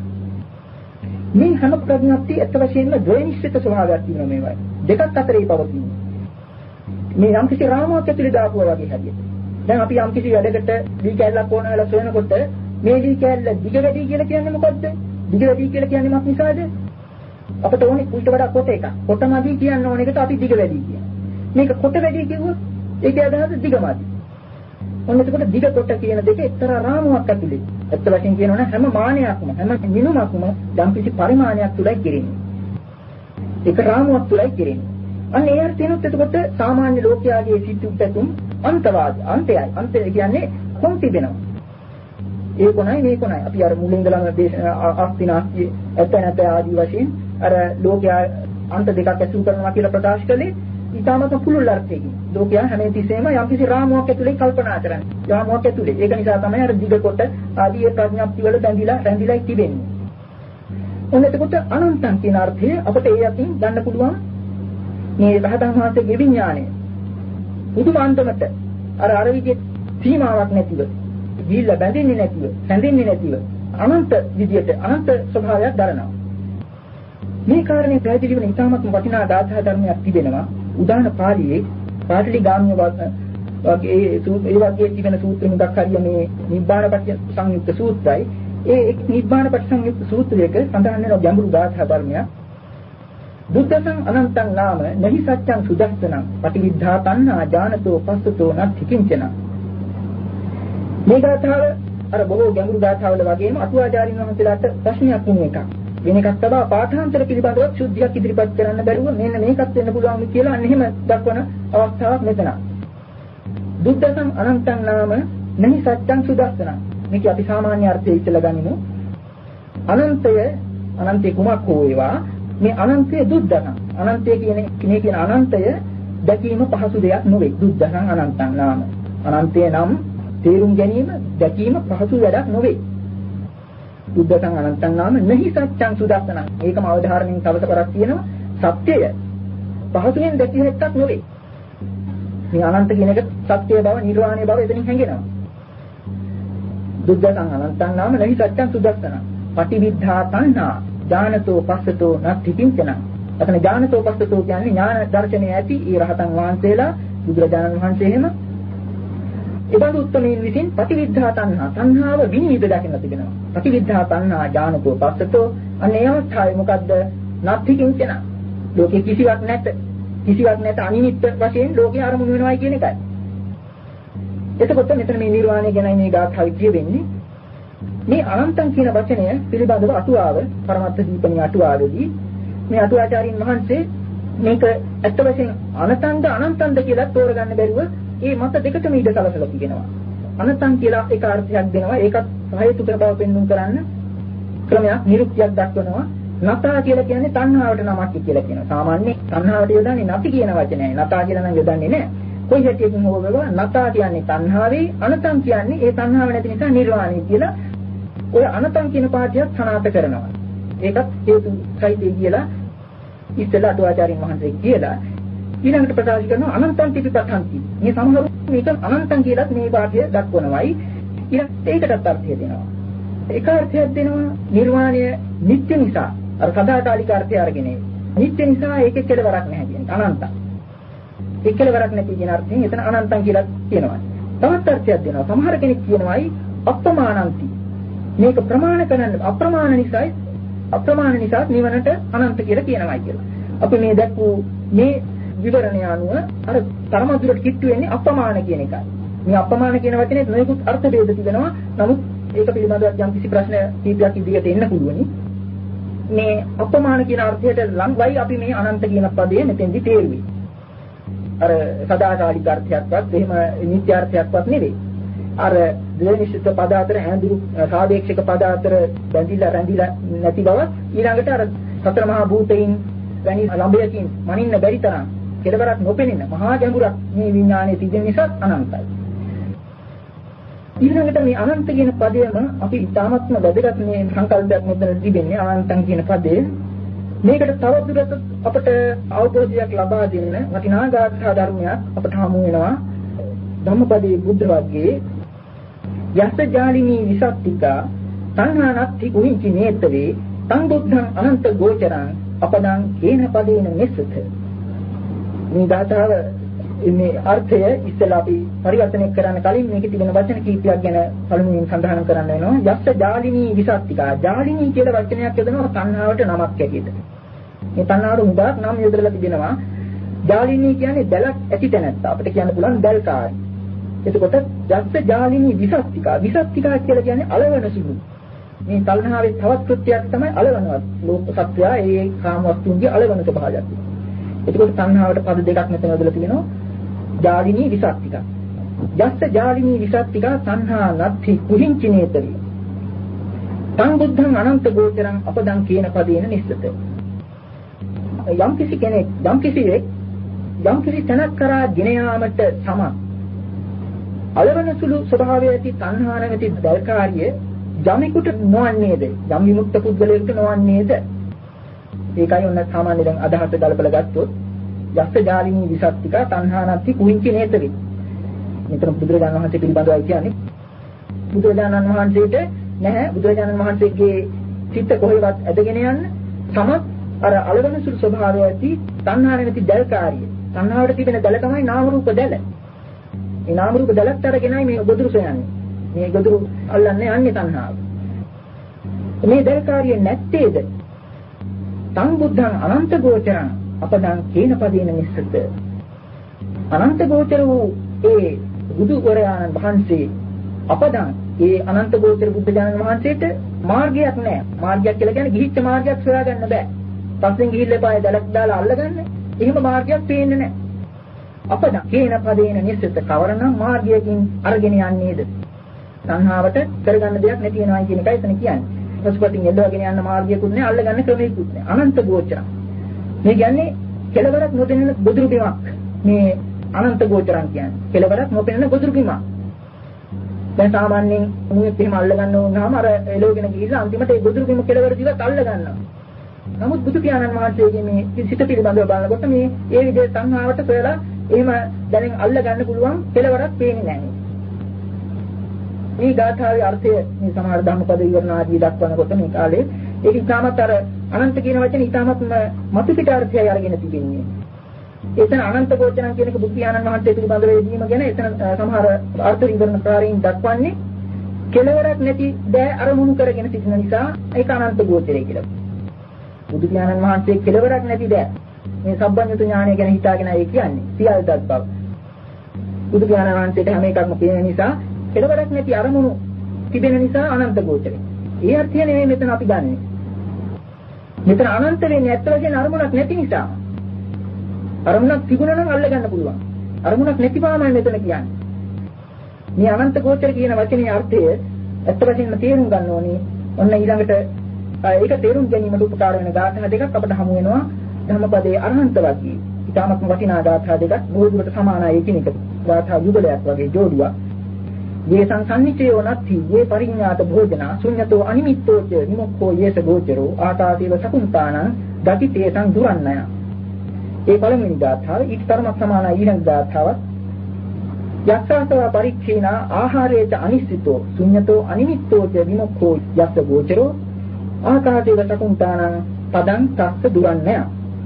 මේ හැම ප්‍රඥප්ති ඇත්ත වශයෙන්ම ද්වේනිශ්චිත ස්වභාවයක් තියෙනවා මේවයි. දෙකක් අතරේ පවතින. මේ යම් කිසි රාමුවක් ඇතුලේ දාපුවා වගේ හැටියට. දැන් අපි යම් කිසි වැඩකට දී කැල්ලක් ඕන වෙලා සොයනකොට මේ දී කැල්ල දිග වැඩි කියලා කියන්නේ මොකද්ද? දිග වැඩි කියලා කියන්නේ මොකක් නිසාද? අපිට ඕනේ ඊට වඩා කොට එකක්. කොටමදි කියන්න ඕන එකට අපි දිග වැඩි කියනවා. මේක කොට වැඩි කිව්වොත් ඒකේ අදහස දිගමදි. ඔන්න එතකොට දිග කොට කියන දෙක එක්තරා රාමුවක් ඇතුලේ. ඇත්ත වශයෙන් කියනවනම් හැම මානයක්ම හැම මිනුමක්ම යම් කිසි පරිමාණයක් තුලයි කෙරෙන්නේ. ඒක රාමුවක් තුලයි කෙරෙන්නේ. අන්න ඒ අර්ථයෙන්ත් එතකොට සාමාන්‍ය ලෝකයාගේ සිත් උපැතුම් අන්තවාද අන්තයයි. අන්තය කියන්නේ කොන් තිබෙනවා. ඒ කොනයි මේ කොනයි. අපි අර මුලින් ඉඳලාම අස්තිනාස්ති ඇත නැත ආදී වශයෙන් අර ලෝකයා අන්ත දෙකක් ඇසුරු කරනවා කියලා ප්‍රකාශ කළේ ඊටමත් පුළුල් අර්ථයකින්. ලෝකයා හැම තිස්සෙම යම්කිසි රාමුවක් ඇතුලේ කල්පනා කරන්නේ. රාමුවක් ඇතුලේ. ඒක නිසා තමයි අර දිග කොට ආදී ඒ ප්‍රඥප්ති වල බැඳිලා රැඳිලා තිබෙන්නේ. ඔන්න එතකොට අනන්තං කියන අර්ථය අපිට ඒ අතින් ගන්න පුළුවන් මේ රහතන් වහන්සේගේ විඥාණය. උතුමාන්තමට අර අර විදිහේ සීමාවක් නැතිව, ගිහිල්ලා බැඳෙන්නේ නැතිව, සැඳෙන්නේ නැතිව අනන්ත විදියට අනන්ත ස්වභාවයක් දරනවා. මේ කාරණේ පැහැදිලි වෙන ඉතාමත් වටිනා ධාතහ ධර්මයක් තිබෙනවා. උදාන පාළියේ පාටලි ගාම්‍ය වගේ ඒ වගේ තිබෙන සූත්‍ර මුදක් හරිය මේ නිබ්බාන පටි සංයුක්ත සූත්‍රයි. ඒ නිබ්බාන පටි සංයුක්ත සූත්‍රයක සඳහන් වෙන ගැඹුරු ධාතහ ධර්මයක්. බුද්ධං අනන්තං නාම නහි සත්‍යං සුදස්සනං පටිවිද්ධා තණ්හා ඥානතෝ පස්සතෝ නත්ථි කිංචන. මේ ධාතාව අර බොහෝ ගැඹුරු ධාතාවල වගේම අටුවාචාරින් වහන්සේලාට ප්‍රශ්නයක් වුණ එකක්. වෙන එකක් තමයි පාඨාන්තර පිළිබඳව සුද්ධියක් ඉදිරිපත් කරන්න බැරුව මෙන්න මේකත් වෙන්න පුළුවන් කියලා අන්න එහෙම දක්වන අවස්ථාවක් මෙතන. බුද්ධං අනන්තං නාම නහි සත්‍යං සුදස්සනං. මේක අපි සාමාන්‍ය අර්ථය ඉස්සලා ගනිමු. අනන්තය අනන්තේ කුමක් හෝ වේවා මේ අනන්තය දුද්දන. අනන්තය කියන්නේ මේ කියන අනන්තය දැකීම පහසු දෙයක් නෙවෙයි. දුද්දන අනන්තං නාම. අනන්තය නම් තේරුම් ගැනීම දැකීම පහසු වැඩක් නෙවෙයි. බුද්ධං අනන්තං නාම නහි සත්‍යං සුදස්සනං. ඒකම අවධාරණයෙන් තවස කරක් තියෙනවා. සත්‍යය පහසුවෙන් දැකිය හැක්කක් නෙවෙයි. මේ අනන්ත කියන එක සත්‍ය බව, නිර්වාණය බව එතනින් හැඟෙනවා. බුද්ධං අනන්තං නාම නහි සත්‍යං සුදස්සනං. පටිවිද්ධා තණ්හා ඥානතෝ පස්සතෝ නත්ථි කිංචන. අතන ඥානතෝ පස්සතෝ කියන්නේ ඥාන දර්ශනය ඇති ඒ රහතන් වහන්සේලා බුදුරජාණන් වහන්සේ එහෙම ඒබඳු උත්තමීන් විසින් පටිවිද්ධා තණ්හා තණ්හාව විනිවිද දකින්න තිබෙනවා. පටිවිද්ධා තණ්හා ඥානතෝ පස්සතෝ අනේ අවස්ථාවේ මොකද්ද? නත්ථි කිංචන. ලෝකේ කිසිවක් නැත. කිසිවක් නැත අනිමිත්ත වශයෙන් ලෝකේ ආරමුණු වෙනවායි කියන එකයි. එතකොට මෙතන මේ නිර්වාණය ගැනයි මේ ගාථාව කියවෙන්නේ. මේ අනන්තං කියන වචනය පිළිබඳව අටුවාව පරමත්ත දීපණී අටුවාවේදී මේ අටුවාචාරින් වහන්සේ මේක ඇත්ත වශයෙන් අනන්තංද අනන්තංද කියලා තෝරගන්න බැරුව ඒ මත දෙකටම ඉඩ සලසලා තිබෙනවා. අනන්තං කියලා ඒක අර්ථයක් දෙනවා. ඒකත් සහේතුක බව පෙන්වන්න කරන්න ක්‍රමයක් නිරුක්තියක් දක්වනවා. නතා කියලා කියන්නේ තණ්හාවට නමක් කියලා කියනවා. සාමාන්‍ය තණ්හාවට යොදන්නේ නැති කියන වචනයයි. නතා කියලා නම් යොදන්නේ නැහැ. කොයි හැටියකින් හෝ වේවා නතා කියන්නේ තණ්හාවේ, අනතං කියන්නේ ඒ තණ්හාව නැති නිසා නිර්වාණය කියලා ඔය අනතං කියන පාඩියක් සනාථ කරනවා. ඒකත් හේතු සහිතයි කියලා ඉස්සෙල්ලා අටුවාචාරින් වහන්සේ කියලා ඊළඟට ප්‍රකාශ කරනවා අනන්තං පිටපතන්ති. මේ සමහරු මේක අනන්තං කියලාත් මේ පාඩිය දක්වනවායි. ඊළඟට ඒකටත් අර්ථය දෙනවා. ඒක අර්ථයක් දෙනවා නිර්වාණය නිත්‍ය නිසා. අර සදාකාලික අර්ථය අරගෙන නිත්‍ය නිසා ඒකේ කෙලවරක් නැහැ කියන්නේ අනන්තං. ඒ කෙලවරක් නැති කියන අර්ථයෙන් එතන අනන්තං කියලා කියනවා. තවත් අර්ථයක් දෙනවා. සමහර කෙනෙක් කියනවායි අප්‍රමාණන්ති. මේක ප්‍රමාණ කරන්න අප්‍රමාණ නිසායි අප්‍රමාණ නිසා නිවනට අනන්ත කියලා කියනවා කියලා. අපි මේ දැක්වූ මේ විවරණය අනුව අර තරමදුරට කිට්ටු වෙන්නේ අප්‍රමාණ කියන එකයි. මේ අප්‍රමාණ කියන වචනේ නොයෙකුත් අර්ථ ભેද තිබෙනවා. නමුත් ඒක පිළිබඳව යම් කිසි ප්‍රශ්න කීපයක් ඉදිරියට එන්න පුළුවනි. මේ අප්‍රමාණ කියන අර්ථයට ලංවයි අපි මේ අනන්ත කියන පදය මෙතෙන්දි තේරුවේ. අර සදාකාලික අර්ථයක්වත් එහෙම නිත්‍ය අර්ථයක්වත් නෙවෙයි. අර ද්වේනිශ්චිත පද අතර ඇඳුරු සාපේක්ෂක පද අතර බැඳිලා රැඳිලා නැති බව ඊළඟට අර සතර මහා භූතයින් වැනි ළඹයකින් මනින්න බැරි තරම් කෙලවරක් නොපෙනෙන මහා ගැඹුරක් මේ විඥානයේ තිබෙන නිසා අනන්තයි. ඊළඟට මේ අනන්ත කියන පදයම අපි ඉතාමත්ම වැදගත් මේ සංකල්පයක් මෙතන තිබෙන්නේ අනන්තං කියන පදේ. මේකට තවදුරටත් අපට අවබෝධයක් ලබා දෙන්න වටිනා ගාථා ධර්මයක් අපට හමු වෙනවා. ධම්මපදයේ බුද්ධ වර්ගයේ යස්ස ජාලිනී විසත්තිකා තණ්හානත්ති කුහිංචි නේතරේ තං බුද්ධං අනන්ත ගෝචරං අපදං කේන පදේන මෙස්සත. මේ ධාතාව මේ අර්ථය ඉස්සෙල්ලා අපි පරිවර්තනය කරන්න කලින් මේකේ තිබෙන වචන කීපයක් ගැන පළමුවෙන් සඳහන් කරන්න වෙනවා. යස්ස ජාලිනී විසත්තිකා. ජාලිනී කියලා වචනයක් යොදනවා තණ්හාවට නමක් ඇටියට. මේ තණ්හාවට උදාක් නම් යොදලා තිබෙනවා. ජාලිනී කියන්නේ දැලක් ඇති තැනත්තා. අපිට කියන්න පුළුවන් දැල්කාරී. එතකොට යස්ස ජාලිනී විසත්තිකා. විසත්තිකා කියලා කියන්නේ අලවන සුළු. මේ තණ්හාවේ තවත් කෘත්‍යයක් තමයි අලවනවා. ලෝක සත්‍යය ඒ කාම වස්තුන්ගේ අලවන ස්වභාවයක්. එතකොට තණ්හාවට පද දෙකක් මෙතන යොදලා තිබෙනවා. ජාලිනී විසත්තිකා. යස්ස ජාලිනී විසත්තිකා තණ්හා නත්ථි කුහිංචිනේතරි. තං බුද්ධං අනන්ත ගෝචරං අපදං කියන පදේන නිස්සත. යම් කිසි කෙනෙක් යම් කිසිෙක් යම් කිසි තැනක් කරා ගෙන යාමට සමත් අලවන සුළු ස්වභාවය ඇති තණ්හා නැති දල්කාරිය යමෙකුට නොවන්නේද? යම් විමුක්ත පුද්ගලයෙකුට නොවන්නේද? ඒකයි ඔන්න සාමාන්‍ය දැන් අදහස ගලපලා ගත්තොත් යස්ස ජාලිනී විසත්තික තණ්හානත්ති කුංචි නේතරි. මෙතන බුදුරජාණන් වහන්සේ පිළිබඳවයි කියන්නේ. බුදුරජාණන් වහන්සේට නැහැ බුදුරජාණන් වහන්සේගේ චිත්ත කොහෙවත් ඇදගෙන යන්න සමත් අර අලවන සුළු ස්වභාවය ඇති තණ්හා නැති දල්කාරිය. තණ්හාවට තිබෙන දල තමයි නාම රූප දල. මේ නාම රූප දලත් අරගෙනයි මේ ගොදුරු සොයන්නේ. මේ ගොදුරු අල්ලන්නේ යන්නේ තණ්හාව. මේ දල්කාරිය නැත්තේද? තං බුද්ධං අනන්ත ගෝචරං අපදං කේන පදේන නිස්සත. අනන්ත ගෝචර වූ ඒ බුදු වරයාණන් වහන්සේ අපදං ඒ අනන්ත ගෝචර බුද්ධ ඥාන වහන්සේට මාර්ගයක් නැහැ. මාර්ගයක් කියලා කියන්නේ ගිහිච්ච මාර්ගයක් සොයා ගන්න බෑ. පස්සෙන් ගිහිල්ලා පාය දලක් දාලා අල්ලගන්න. එහෙම මාර්ගයක් පේන්නේ නැහැ. අපදං කේන පදේන නිස්සත කවරනම් මාර්ගයකින් අරගෙන යන්නේද? සංහාවට කරගන්න දෙයක් නැති වෙනවා කියන එකයි එතන කියන්නේ. පසුපතින් එල්ලවගෙන යන මාර්ගයකුත් නැහැ, අල්ලගන්න ක්‍රමයකුත් නැහැ. අනන්ත ගෝචර. මේ කියන්නේ කෙලවරක් නොදෙනෙන ගොදුරු බිමක්. මේ අනන්ත ගෝචරන් කියන්නේ. කෙලවරක් නොපෙනෙන ගොදුරු බිමක්. දැන් සාමාන්‍යයෙන් මුවෙත් එහෙම අල්ලගන්න වුණාම අර එළවගෙන ගිහිල්ලා අන්තිමට ඒ ගොදුරු බිම කෙලවර දිවත් අල්ලගන්නවා. නමුත් බුදු පියාණන් වහන්සේගේ මේ සිත පිළිබඳව බලනකොට මේ ඒ විදිහේ සංහාවට සොයලා එහෙම දැනෙන් අල්ලගන්න පුළුවන් කෙලවරක් පේන්නේ නැහැ. මේ ගාථාවේ අර්ථය මේ සමහර ධම්මපද විවරණ ආදී දක්වනකොට මේ කාලේ ඒක ඉතාමත් අර අනන්ත කියන වචනේ ඉතාමත් මතු පිට අර්ථයයි අරගෙන තිබෙන්නේ. එතන අනන්ත ගෝචරං කියන එක බුදු පියාණන් වහන්සේ පිළිබඳව වේදීම ගැන එතන සමහර අර්ථ විවරණ ප්‍රාණීන් දක්වන්නේ කෙලවරක් නැති දෑ අරමුණු කරගෙන සිටින නිසා ඒක අනන්ත ගෝචරය කියලා. බුදු පියාණන් වහන්සේ කෙලවරක් නැති දෑ මේ සම්බන්ධ ඥානය ගැන හිතාගෙන ඒ කියන්නේ සියල්ලත් බව. බුදු පියාණන් වහන්සේට හැම එකක්ම පේන නිසා කෙලවරක් නැති අරමුණු තිබෙන නිසා අනන්ත ගෝචරය. ඒ අර්ථය නෙවෙයි මෙතන අපි ගන්නෙ. මෙතන අනන්ත වෙන්නේ ඇත්ත වශයෙන්ම අරමුණක් නැති නිසා. අරමුණක් තිබුණා නම් අල්ල ගන්න පුළුවන්. අරමුණක් නැති බවමයි මෙතන කියන්නේ. මේ අනන්ත ගෝචර කියන වචනේ අර්ථය ඇත්ත වශයෙන්ම තේරුම් ගන්න ඕනේ. ඔන්න ඊළඟට ඒක තේරුම් ගැනීමට උපකාර වෙන ගාථා දෙකක් අපට හමු වෙනවා ධම්මපදයේ අරහන්ත වර්ගයේ. ඊටමත්ම වටිනා ගාථා දෙකක් බොහෝ දුරට සමානයි එකිනෙක. ගාථා යුගලයක් වගේ ජෝඩුවක්. ये संसन्निचयो नत्थि ये परिඥාත භෝජනා ශුඤ්ඤතෝ අනිමිත්තෝ ච විමුක්ඛෝ යේස ගෝචරෝ ආකාසීව සකුන්තානං ගති තේසං දුරන්නය. ඒ පළවෙනි ගාථාව ඊටතරම සමානයි ඊළඟ ගාථාව. යස්සාසව පරික්ඛේනා ආහාරේච අනිස්සිතෝ ශුඤ්ඤතෝ අනිමිත්තෝ ච විමුක්ඛෝ යස්ස ගෝචරෝ ආකාසීව සකුන්තානං පදං තස්ස දුරන්නය.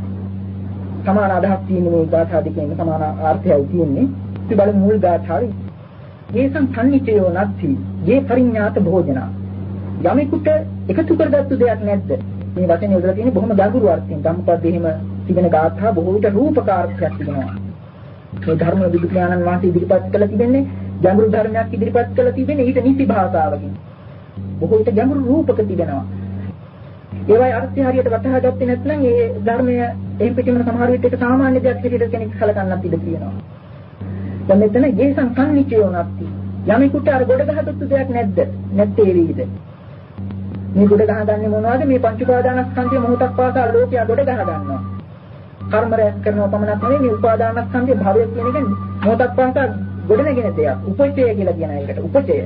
සමාන අදහස් තියෙන මේ ගාථා දෙකෙන් සමාන අර්ථයයි තියෙන්නේ. අපි බලමු මුල් ගාථාවේ යේසං සම්නිචයෝ නත්ති යේ පරිඥාත භෝජනා. යමෙකුට එකතු කරගත්තු දෙයක් නැද්ද? මේ වචනේ යොදලා තියෙන්නේ බොහොම ගැඹුරු අර්ථයෙන්. ධම්මපදයේ හිම තිබෙන ගාථා බොහෝ විට රූපකාර්යයක් තිබෙනවා. මේ ධර්ම විද්‍යානන් වාසී ඉදිරිපත් කළ තිබෙන්නේ ගැඹුරු ධර්මයක් ඉදිරිපත් කළ තිබෙන්නේ ඊට නිසි භාෂාවකින්. බොහෝ විට ගැඹුරු රූපක තිබෙනවා. ඒවයි අර්ථය හරියට වටහා ගත්තේ නැත්නම් ඒ ධර්මය එහෙම් පිටින්ම සමහර විට ඒක සාමාන්‍ය දෙයක් විදිහට කෙනෙක් කලකන්නත් ඉඩ තියෙනවා. දැන් මෙතන යේසං සම්නිචයෝ නැති යමෙකුට අර ගොඩ ගහගත්තු දෙයක් නැද්ද? නැත්තේ වේද? මේ ගොඩ ගහගන්නේ මොනවද? මේ පංච උපාදානස්කන්ධය මොහොතක් පාසා ලෝකයා ගොඩ ගහ ගන්නවා. කර්ම රැස් කරනවා පමණක් නෙවෙයි මේ උපාදානස්කන්ධය භවය කියන එක මොහොතක් පාසා ගොඩ නැගෙන දෙයක්. උපචය කියලා කියන එකට උපචය.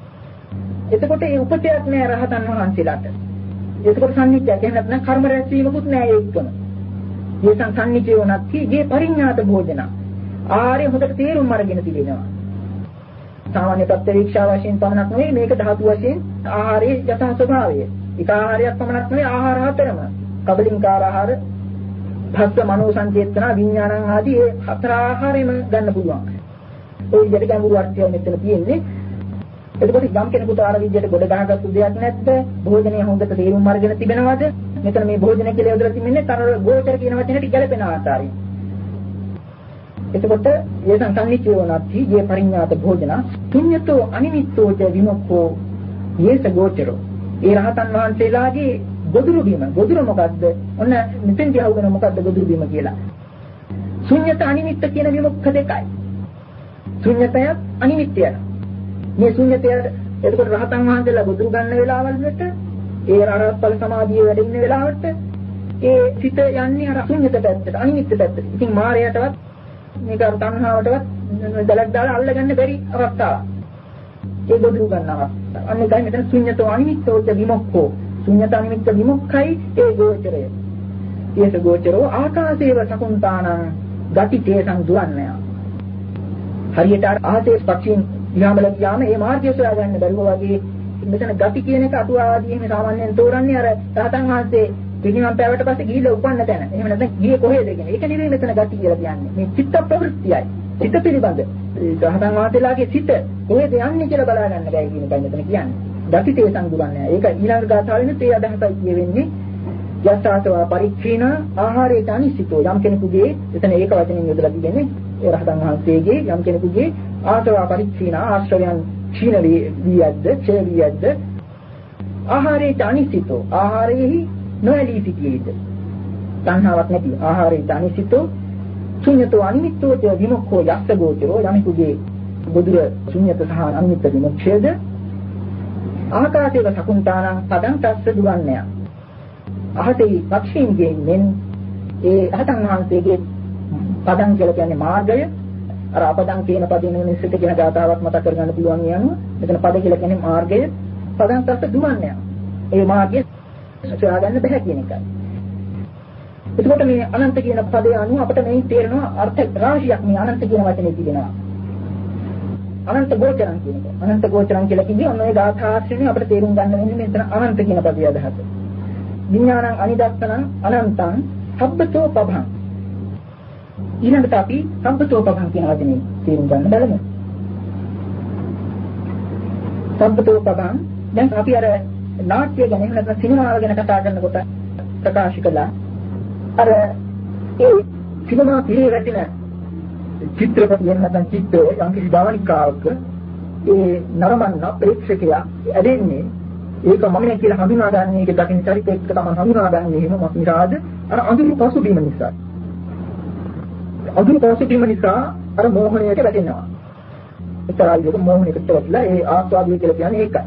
එතකොට මේ උපචයක් නෑ රහතන් වහන්සේලාට. එතකොට සම්නිච්චයක් එහෙම නැත්නම් කර්ම රැස් වීමකුත් නෑ ඒකම. යේසං සම්නිචයෝ නැති යේ පරිඥාත භෝජනා ආර්ය හොඳට තේරුම් අරගෙන තිබෙනවා. සාමාන්‍ය ප්‍රත්‍යක්ෂා වශයෙන් පමණක් නෙවෙයි මේක ධාතු වශයෙන් ආහාරයේ යථා ස්වභාවය. එක ආහාරයක් පමණක් නෙවෙයි ආහාර හතරම. කබලින්කාර ආහාර, භස්ස මනෝ සංචේතන, විඥානං ආදී ඒ හතර ආහාරෙම ගන්න පුළුවන්. ඒ විදිහට ගැඹුරු අර්ථය මෙතන තියෙන්නේ. එතකොට යම් කෙනෙකුට ආර විදිහට ගොඩ ගහගත්තු දෙයක් නැත්ද? භෝජනය හොඳට තේරුම් අරගෙන තිබෙනවද? මෙතන මේ භෝජන කියලා යොදලා තිබෙන්නේ තර ගෝචර කියන වචනේට ගැලපෙන ආකාරයෙන්. එතකොට යේසං සම්නිචයෝ නැති යේ පරිඥාත භෝජනා ශුඤ්ඤතෝ අනිමිත්තෝ ච විමුක්ඛෝ යේස ගෝචරෝ. ඒ රහතන් වහන්සේලාගේ ගොදුරු බීම ගොදුර මොකද්ද? ඔන්න මෙතෙන් කියවගෙන මොකද්ද ගොදුරු බීම කියලා. ශුඤ්ඤත අනිමිත්ත කියන විමුක්ඛ දෙකයි. ශුඤ්ඤතය අනිමිත්තය. මේ ශුඤ්ඤතය එතකොට රහතන් වහන්සේලා ගොදුරු ගන්න වෙලාවල් වලට ඒ අරහත්ඵල සමාධියේ වැඩ ඉන්න වෙලාවට ඒ සිත යන්නේ අර ශුන්‍යත පැත්තට, අනිමිත්ත පැත්තට. ඉතින් මායයටවත් මේක අර තණ්හාවටවත් දලක් දාලා අල්ලගන්න බැරි අවස්ථාවක්. ඒ බොදු ගන්න අවස්ථාව. අන්න ඒකයි මෙතන ශුන්‍යතෝ අනිමිත්තෝ විමුක්ඛෝ. ශුන්‍යත අනිමිත්ත විමුක්ඛයි ඒ ගෝචරය. ඊට ගෝචරෝ ආකාශේව සකුන්තානං ගතිතේ සංදුවන්නය. හරියට ආහසේ පක්ෂීන් දිහාමල ගියාම ඒ මාර්ගය සොයා ගන්න බැරුව වගේ මෙතන ගති කියන එක අටුවාදී එහෙම සාමාන්‍යයෙන් තෝරන්නේ අර රහතන් වහන්සේ පිළිමම් පැවට පස්සේ ගිහිල්ලා උපන්න තැන. එහෙම නැත්නම් ගියේ කොහෙද කියන්නේ. ඒක නෙවෙයි මෙතන ගති කියලා කියන්නේ. මේ චිත්ත ප්‍රවෘත්තියයි. චිත්ත පිළිබඳ රහතන් වහන්සේලාගේ සිත කොහෙද යන්නේ කියලා බලා ගන්න බැයි කියන එකයි මෙතන කියන්නේ. ගතිතේ සංදුවන්නය. ඒක ඊළඟ ගාථාවෙන්නේ තේ අදහසයි කියවෙන්නේ. යස්සාසවා පරික්ඛීන ආහාරයට අනිසිතෝ යම් කෙනෙකුගේ එතන ඒක වචනෙන් යොදලා තිබෙන්නේ ඒ රහතන් වහන්සේගේ යම් කෙනෙකුගේ ආසවා පරික්ඛීන ආශ්‍රයයන් ක්ෂීණ වීයද්ද ඡය වීයද්ද ආහාරයට අනිසිතෝ ආහාරයෙහි නොඇලී සිටියේද තණ්හාවක් නැති ආහාරයට අනිසිතෝ ශුන්‍යතෝ අනිමිත්තෝ ච විමුක්ඛෝ යස්ස ගෝචරෝ යමිකුගේ බුදුර ශුන්‍යත සහ අනිමිත්ත විමුක්ඛයේද ආකාශේව සකුන්තානං පදං තස්ස දුවන්නය අහසේ පක්ෂීන්ගේ මෙන් ඒ රහතන් වහන්සේගේ පදං කියලා කියන්නේ මාර්ගය අර අපදං කියන පදින නිසිත කියන ගාතාවක් මතක් කරගන්න පුළුවන් යනවා මෙතන පද කියලා කියන්නේ මාර්ගය පදං තස්ස දුවන්නය ඒ මාර්ගය සොයාගන්න බෑ කියන එකයි එතකොට මේ අනන්ත කියන පදේ අනුව අපිට මේ තේරෙනවා අර්ථ රාශියක් මේ අනන්ත කියන වචනේ තිබෙනවා අනන්ත ගෝචරං කියන එක අනන්ත ගෝචරං කියලා කියන්නේ ඔන්න ඒ ගාථාශ්‍රේණිය අපිට තේරුම් ගන්න වෙන්නේ මෙතන අනන්ත කියන පදේ අදහස විඥානං අනිදස්සනං අනන්තං සබ්බතෝ පභං ඊළඟට අපි සබ්බතෝ පභං කියන වචනේ තේරුම් ගන්න බලමු සබ්බතෝ පභං දැන් අපි අර නාට්‍ය ගැන එහෙම නැත්නම් සිනමාව ගැන කතා කරනකොට ප්‍රකාශ කළා අර ඒ සිනමා පිළි වැටෙන චිත්‍රපටය නැත්නම් චිත්‍රය යම් කිසි භවනිකාවක ඒ නරඹන ප්‍රේක්ෂකයා ඇදෙන්නේ ඒක මම නේ කියලා හඳුනා ගන්න එක දකින්න චරිතයක තමයි හඳුනා ගන්න එහෙම මොකද අර අඳුරු පසුබිම නිසා අඳුරු පසුබිම නිසා අර මෝහණයට වැටෙනවා ඒතරයියක මෝහණයකට වැටලා ඒ ආස්වාදය කියලා කියන්නේ ඒකයි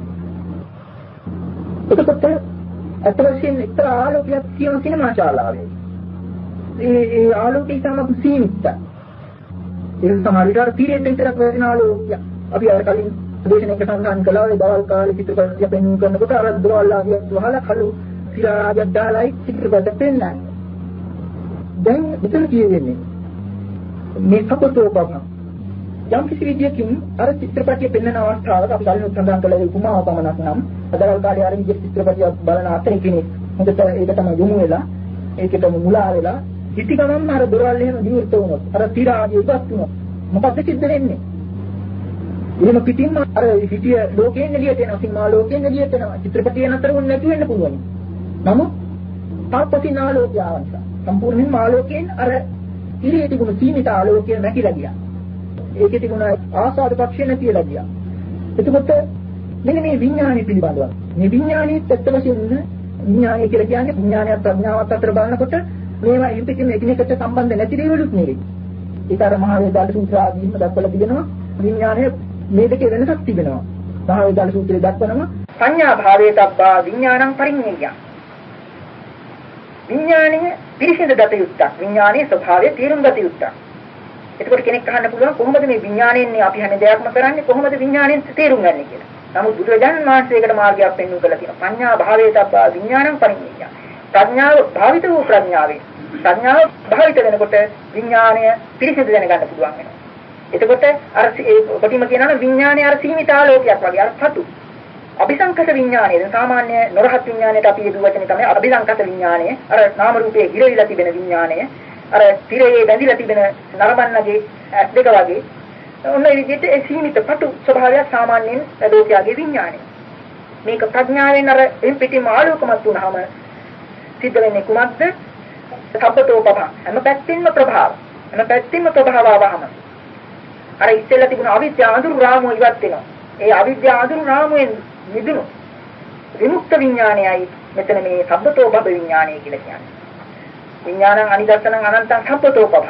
එතකොට අත වශයෙන් එක්තරා ආලෝකයක් තියෙන සිනමා ශාලාවේ ඒ ඒ ආලෝකය තමයි සීමිතයි ඒක සමහර විට තීරයට විතරක් වෙන ආලෝකයක් අපි අර කලින් දේශනයක සඳහන් කළා ඒ දවල් කාලේ චිත්‍රපටය පෙන්වන්න කරනකොට අර දොරවල්ලාගේ වහලා කළු සිරාජක් දාලායි චිත්‍රපට පෙන්නන්නේ. දැන් මෙතන කියන්නේ මේ සබතෝ පබ්බ යම් කිසි විදියකින් අර චිත්‍රපටය පෙන්වන අවස්ථාවක අපි කලින් සඳහන් කළා ඒ උපමාව පමණක් නම් දවල් කාලේ අර විදිය චිත්‍රපටය බලන අතරේ කෙනෙක් හොඳට ඒක තමයි යොමු වෙලා ඒකටම මුලා වෙලා හිටි ගමන් අර දොරවල් එහෙම විවෘත වුණොත් අර සිරාජය ඉවත් වුණොත් මොකක්ද සිද්ධ වෙන්නේ? එහෙම පිටින්ම අර හිතිය ලෝකයෙන් එළියට එනවා සිනමා ලෝකයෙන් එළියට එනවා චිත්‍රපටිය නතර වුණ නැති වෙන්න පුළුවන්. නමුත් තාපසින ආලෝකය ආවන්සා සම්පූර්ණයෙන්ම ආලෝකයෙන් අර ඉරියේ තිබුණු සීමිත ආලෝකය නැතිලා ගියා. ඒකේ තිබුණ ආසාද පක්ෂය නැතිලා ගියා. එතකොට මෙන්න මේ විඥානය පිළිබඳව මේ විඥානයේ තත්ත්ව වශයෙන් විඥානය කියලා කියන්නේ විඥානයත් ප්‍රඥාවත් අතර බලනකොට මේවා ඉතින් එකිනෙකට සම්බන්ධ නැති දේවලුත් නෙවෙයි. ඒක අර මහා වේදාල සූත්‍ර ආදීම දක්වලා තිබෙනවා විඥානයේ මේ දෙකේ වෙනසක් තිබෙනවා. මහා වේදාල සූත්‍රයේ දක්වනවා සංඥා භාවයට අබ්බා විඥානං පරිඤ්ඤය. විඥානය පිරිසිදු ගත යුක්තක්. විඥානයේ ස්වභාවය තේරුම් ගත යුක්තක්. එතකොට කෙනෙක් අහන්න පුළුවන් කොහොමද මේ විඥාණයෙන් අපි හැම දෙයක්ම කරන්නේ කොහොමද විඥාණයෙන් තේරුම් ගන්නේ කියලා. නමුත් බුදුරජාණන් වහන්සේකට මාර්ගයක් පෙන්වු කළා තියෙනවා. සංඥා භාවයට අබ්බා විඥානං පරිඤ්ඤය. ප්‍රඥාව භාවිත වූ ප්‍රඥාවේ ප්‍රඥාව භාවිත වෙනකොට විඥාණය පිරිසිදු දැනගන්න පුළුවන් වෙනවා. එතකොට අර කොටිම කියනවා විඥානයේ අර සීමිත ආලෝකයක් වගේ අර සතු අபிසංකත විඥානය දැන් සාමාන්‍ය නොරහත් විඥානයට අපි කියපු වචනේ තමයි අபிසංකත විඥානය අර නාම රූපයේ ගිරවිලා තිබෙන විඥානය අර තිරයේ බැඳිලා තිබෙන නරඹන්නගේ ඇස් දෙක වගේ ඔන්න ඒ විදිහට ඒ සීමිත පටු ස්වභාවයක් සාමාන්‍යයෙන් ලෝකයාගේ විඥානය මේක ප්‍රඥාවෙන් අර එම් පිටිම ආලෝකමත් වුණාම සිද්ධ වෙන්නේ කුමක්ද සබ්බතෝ පබ හැම පැත්තින්ම ප්‍රභාව හැම පැත්තින්ම ප්‍රභාවවහම අර ඉස්සෙල්ලා තිබුණ අවිද්‍යාව අඳුරු රාමුව ඉවත් වෙනවා. ඒ අවිද්‍යාව අඳුරු රාමුවෙන් මිදුණු විමුක්ත විඥානයයි මෙතන මේ සබ්බතෝ පබ විඥානය කියලා කියන්නේ. විඥානං අනිදස්සනං අනන්තං සබ්බතෝ පබ.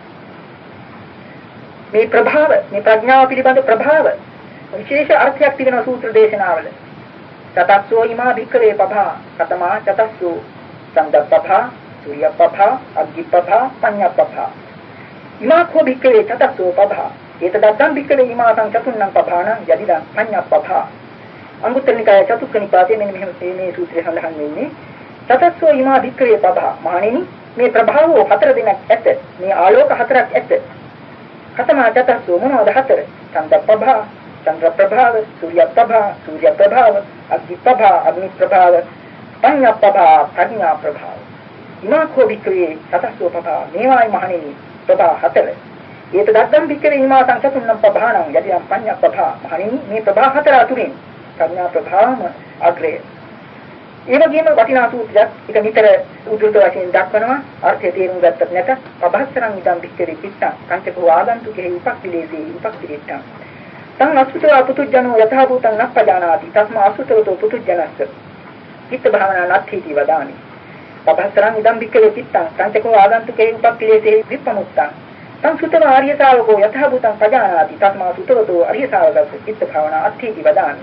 මේ ප්‍රභාව මේ ප්‍රඥාව පිළිබඳ ප්‍රභාව විශේෂ අර්ථයක් තිබෙනවා සූත්‍ර දේශනාවල. චතස්සෝ ීමා භික්ඛවේ පභා කතමා චතස්සෝ සම්දප්පභා සූර්යපභා අග්ගිපභා පඤ්ඤපභා ඉමාඛෝ භික්ඛවේ චතස්සෝ පභා ඒතදත්තම් භික්ඛවේ ීමාතං චතුන්නම් පභාණං යදිදං පඤ්ඤපභා අංගුත්තර නිකාය චතුක්ක නිපාතයේ මෙන්න මෙහෙම මේ සූත්‍රය සඳහන් වෙන්නේ චතස්සෝ ීමා භික්ඛවේ පභා මහණෙනි මේ ප්‍රභාවෝ හතර දෙනක් ඇත මේ ආලෝක හතරක් ඇත කතමා චතස්සෝ මොනවාද හතර චන්දප්පභා චන්ද්‍ර ප්‍රභාව සූර්යපභා සූර්ය ප්‍රභාව අග්නිපභා අග්නි ප්‍රභාව පඤ්ඤපභා ප්‍රඥා ප්‍රභාව ඉමාඛෝ භික්ඛවේ චතස්සෝ පභා මේවායි මහණෙනි ප්‍රභා හතර ඒත දත්තම් භික්ඛවේ ඉමාතං චතුන්නම් පභාණං යදියම් පඤ්ඤපභා මහණෙනි මේ ප්‍රභා හතර අතුරින් ප්‍රඥා ප්‍රභාවම අග්‍රය ඒ වගේම වටිනා සූත්‍රයක් එක නිතර උද්දෘත වශයෙන් දක්වනවා අර්ථය තේරුම් ගත්තත් නැත පබස්සරං ඉදම් භික්ඛවේ චිත්තං කංචකෝ ආගන්තුකේ උපක්ඛිලේසී උපක්ඛිලිට්ඨං තං අසුතෝ පුතුජනෝ යථා භූතං නප්පජානාති තස්මා අසුතෝ පුතුජනස්ස චිත්ත භාවනා නත්ථීති වදානි පබස්සරං ඉදම් භික්ඛවේ චිත්තං කංචකෝ ආගන්තුකේ උපක්ඛිලේසී විප්පමුත්තං තං සුතෝ ආර්ය ශාවකෝ යථා භූතං පජානාති තස්මා සුතෝ ආර්ය ශාවකස්ස චිත්ත භාවනා අත්ථීති වදානි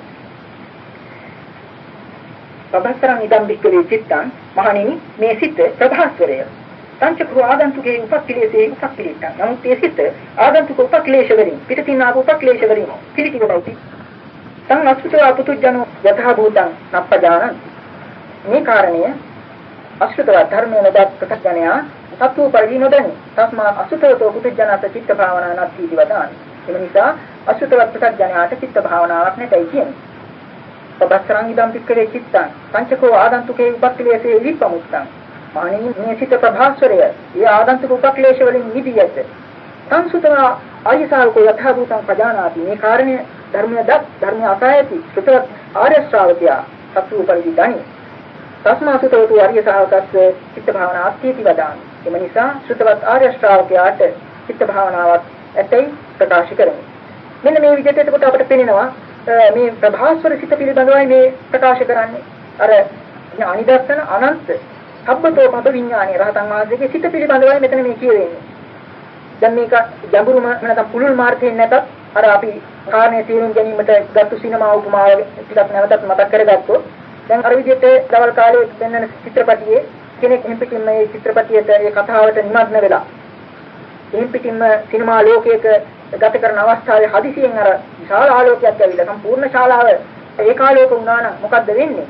පබස්සරං ඉදම් භික්ඛවේ චිත්තං මහණෙනි මේ සිත ප්‍රභාස්වරය පංචකෝ ආගන්තුකේ උපක්ඛිලේසේ උපක්ඛිලිට්ඨං නමුත් මේ සිත ආගන්තුක උපක්ඛිලේශ වලින් පිටින් ආපු උපක්ඛිලේශ වලින් පිළිකිවලයි තං අසුතෝ පුතුජනෝ යථා භූතං නප්පජානං මේ කාරණය අසුතව ධර්මයේ නදත් ප්‍රකටණයා සත්ව පරිදි නොදැනි තස්මා අසුතවතෝ පුතුජනත චිත්ත භාවනා නැතිවි වදානි එම නිසා අසුතව ප්‍රකටණයාට චිත්ත භාවනාවක් නැතයි කියන්නේ පබස්සරං ඉදම් භික්ඛවේ චිත්තං පංචකෝ ආගන්තුකේ උපක්ඛිලේසේ විප්පමුත්තං මහණෙනි මේ සිත ප්‍රභාස්වරය ඒ ආගන්තුක උපක්ඛිලේශ වලින් නිදී ඇත සංසුතව ආර්ය ශාවකෝ යථා භූතං පජානාති මේ කාරණය ධර්මය දත් ධර්මය අසායති සුතවත් ආර්ය ශ්‍රාවකයා සත්ව පරිදි දනි තස්මා සුතවතු ආර්ය ශාවකස්ස චිත්ත භාවනා අත්ථීති වදාමි එම නිසා සුතවත් ආර්ය ශ්‍රාවකයාට චිත්ත භාවනාවක් ඇතයි ප්‍රකාශ කරමි මෙන්න මේ විදිහට එතකොට අපිට පේනවා මේ ප්‍රභාස්වර සිත පිළිබඳවයි මේ ප්‍රකාශ කරන්නේ අර අනිදස්සන අනන්ත සබ්බතෝ පද විඥානයේ රහතන් වහන්සේගේ සිත පිළිබඳවයි මෙතන මේ කියවෙන්නේ දැන් මේක ගැඹුරුම නැත්නම් පුළුල් මාර්ගයෙන් නැතත් අර අපි කාරණේ තේරුම් ගැනීමට ගත්තු සිනමා උපමාව ටිකක් නැවතත් මතක් කරගත්තොත් දැන් අර විදිහට දවල් කාලේ පෙන්වන චිත්‍රපටියේ කෙනෙක් එහෙම් පිටින්ම මේ චිත්‍රපටියට ඒ කතාවට නිමග්න වෙලා එහෙම් පිටින්ම සිනමා ලෝකයක ගත කරන අවස්ථාවේ හදිසියෙන් අර විශාල ආලෝකයක් ඇවිල්ලා සම්පූර්ණ ශාලාව ඒකාලෝක වුණා නම් මොකද්ද වෙන්නේ?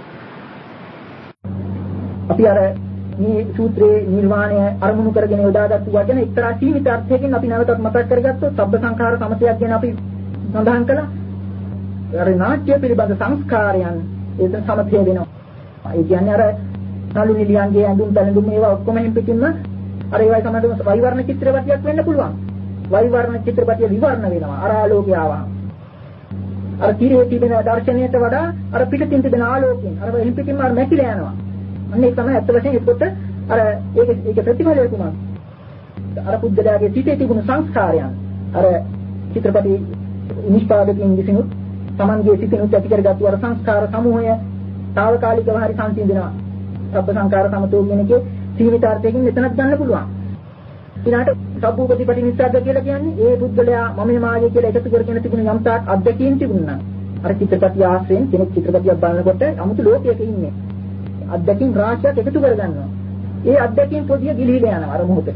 අපි අර මේ සූත්‍රයේ නිර්වාණය අරමුණු කරගෙන යොදාගත්තු වචන එක්තරා සීමිත අර්ථයකින් අපි නැවතත් මතක් කරගත්තොත් සබ්බ සංඛාර සමතයක් ගැන අපි සඳහන් කළා. අර නාට්‍ය පිළිබඳ සංස්කාරයන් ඒක සමතය වෙනවා. ඒ කියන්නේ අර නළු නිලියන්ගේ ඇඳුම් පැළඳුම් ඒවා ඔක්කොම හිම් පිටින්ම අර ඒවයි සමහරවිට වෛවර්ණ චිත්‍රපටියක් වෙන්න පුළුවන්. වෛවර්ණ චිත්‍රපටිය විවර්ණ වෙනවා. අර ආලෝකය ආවම. අර තිරේ තිබෙන දර්ශනයට වඩා අර පිටින් තිබෙන ආලෝකයෙන් අර හිම් පිටින්ම අර මැකිලා යනවා. අන්න ඒක තමයි අත්ත වශයෙන් එක්කොට අර ඒක ඒක ප්‍රතිඵලය කුමක්ද? අර පුද්ගලයාගේ සිතේ තිබුණු සංස්කාරයන් අර චිත්‍රපටි නිෂ්පාදකයන් විසිනුත් Tamanගේ සිතිනුත් ඇති කරගත්තු අර සංස්කාර සමූහය తాවකාලිකව හරි සංසිඳනවා. සබ්බ සංඛාර සමතෝ කියන එකේ සීමිත අර්ථයකින් මෙතනත් ගන්න පුළුවන්. ඊළාට සබ්බූපදීපටි නිස්සද්ද කියලා කියන්නේ ඒ පුද්ගලයා මම මාගේ කියලා එකතු කරගෙන තිබුණ යම් තාක් අත්දැකීම් තිබුණා. අර චිත්‍රපටි ආශ්‍රයෙන් කෙනෙක් චිත්‍රපටියක් බලනකොට 아무තු ලෝකයක ඉන්නේ. අත්දැකීම් රාශියක් එකතු කරගන්නවා. ඒ අත්දැකීම් පොදිය ගිලිහිලා යනවා අර මොහොතට.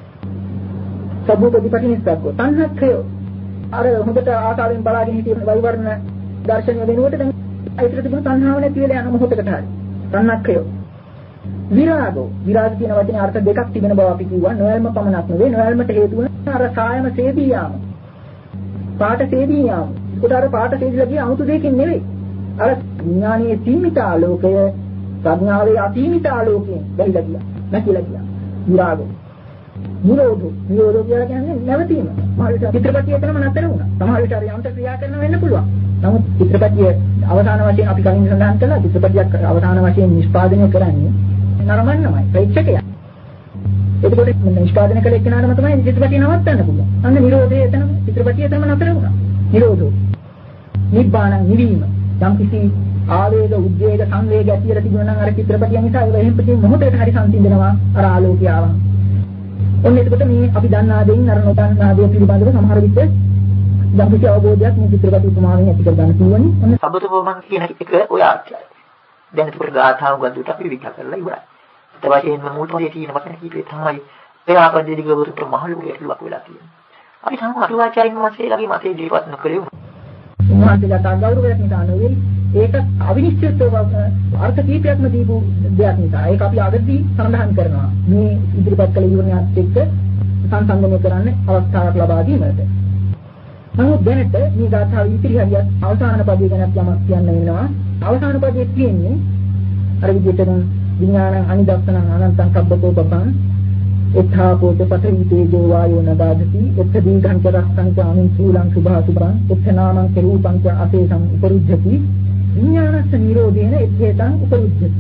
සබ්බූපදීපටි නිස්සද්ද තණ්හක්ඛය අර හොඳට ආසාවෙන් බලාගෙන හිටිය වෛවර්ණ දර්ශනය වෙනුවට දැන් ඒතර තිබුණ තණ්හාව නැති වෙලා යන මොහොතකට හරි. තණ්හක්ඛය විරාගෝ විරාග කියන වචනේ අර්ථ දෙකක් තිබෙන බව අපි කිව්වා. නොයල්ම පමණක් නෙවෙයි නොයල්මට හේතු වන අර කායම සේදී යාම. පාට සේදී යාම. ඒකට අර පාට සේදීලා කිය 아무තු දෙයකින් නෙවෙයි. අර විඥානයේ සීමිත ආලෝකය ප්‍රඥාවේ අසීමිත ආලෝකයෙන් බැහැලා ගියා. නැතිලා ගියා. විරාගෝ. නිරෝධෝ. නිරෝධෝ කියන්නේ නැවතීම. සමහර විට චිත්‍රපටිය එතනම නැතර වුණා. සමහර විට හරි යන්ත්‍ර ක්‍රියා කරන වෙන්න පුළුවන්. නමුත් චිත්‍රපටිය අවසාන වශයෙන් අපි කලින් සඳහන් කළා චිත්‍රපටියක් අවසාන වශයෙන් නිෂ්පාදනය කරන්නේ නරමන්නමයි ප්‍රේක්ෂකයා. එතකොට නිෂ්පාදනය කළ එක්කෙනාටම තමයි චිත්‍රපටිය නවත්තන්න පුළුවන්. අන්න නිරෝධය එතනම චිත්‍රපටිය එතනම නතර වුණා. නිරෝධෝ. නිබ්බාන නිවීම. යම් කිසි ආවේග උද්වේග සංවේග ඇතිලා තිබුණා නම් අර චිත්‍රපටිය නිසා ඒක එහෙම පිටින් මොහොතකට හරි සංසිඳනවා අර ආලෝකය ආවම. ඔන්න එතකොට මේ අපි දන්නා දෙයින් අර නොදන්නා දේ පිළිබඳව සමහර විට යම් කිසි අවබෝධයක් මේ චිත්‍රපට උපමාවෙන් ඇති කර ගන්න පුළුවන්. ඔන්න සබතෝමන් කියන එක ඔය ආචාර්ය. දැන් ඒක ගාථාව ගද්දුට අපි විග්‍රහ කරලා ඉවරයි. ඊට පස්සේ මුල් පොතේ තියෙන වචන කීපේ තමයි ඒ ආපදේ දිගවලට මහලු ගැටලුවක් වෙලා තියෙන්නේ. අපි සමහර අටුවාචාරින් වහන්සේලාගේ මතය දීපත් නොකළේ උන්වහන්සේලාට අගෞරවයක් නිසා නෙවෙයි ඒක අවිනිශ්චිතව අර්ථ කීපයක්ම දීපු දෙයක් නිසා ඒක අපි අගදී සඳහන් කරනවා මේ ඉදිරිපත් කළ යුණියත් එක්ක සංසන්දනය කරන්න අවස්ථාවක් ලබා දීමට. නමුත් දැනට මේ ගාථාව ඉතිරි හරියත් අවසාන පදයේ ගැන යමක් කියන්න වෙනවා. අවසාන පදයේ තියෙන්නේ අර විදිහට විඥානං අනිදස්සනං අනන්තං කබ්බතෝ පපං එත්ථාපෝත පඨවි තේජෝ වායෝ නදාදති එත්ථ දීඝං ච රස්සං ච අනුන් සූලං සුභා සුභං එත්ථ නාමං ච රූපං ච අතේසං උපරුජ්ජති විඥානස්ස නිරෝධේන එත්තේතං උපරුජ්ජති.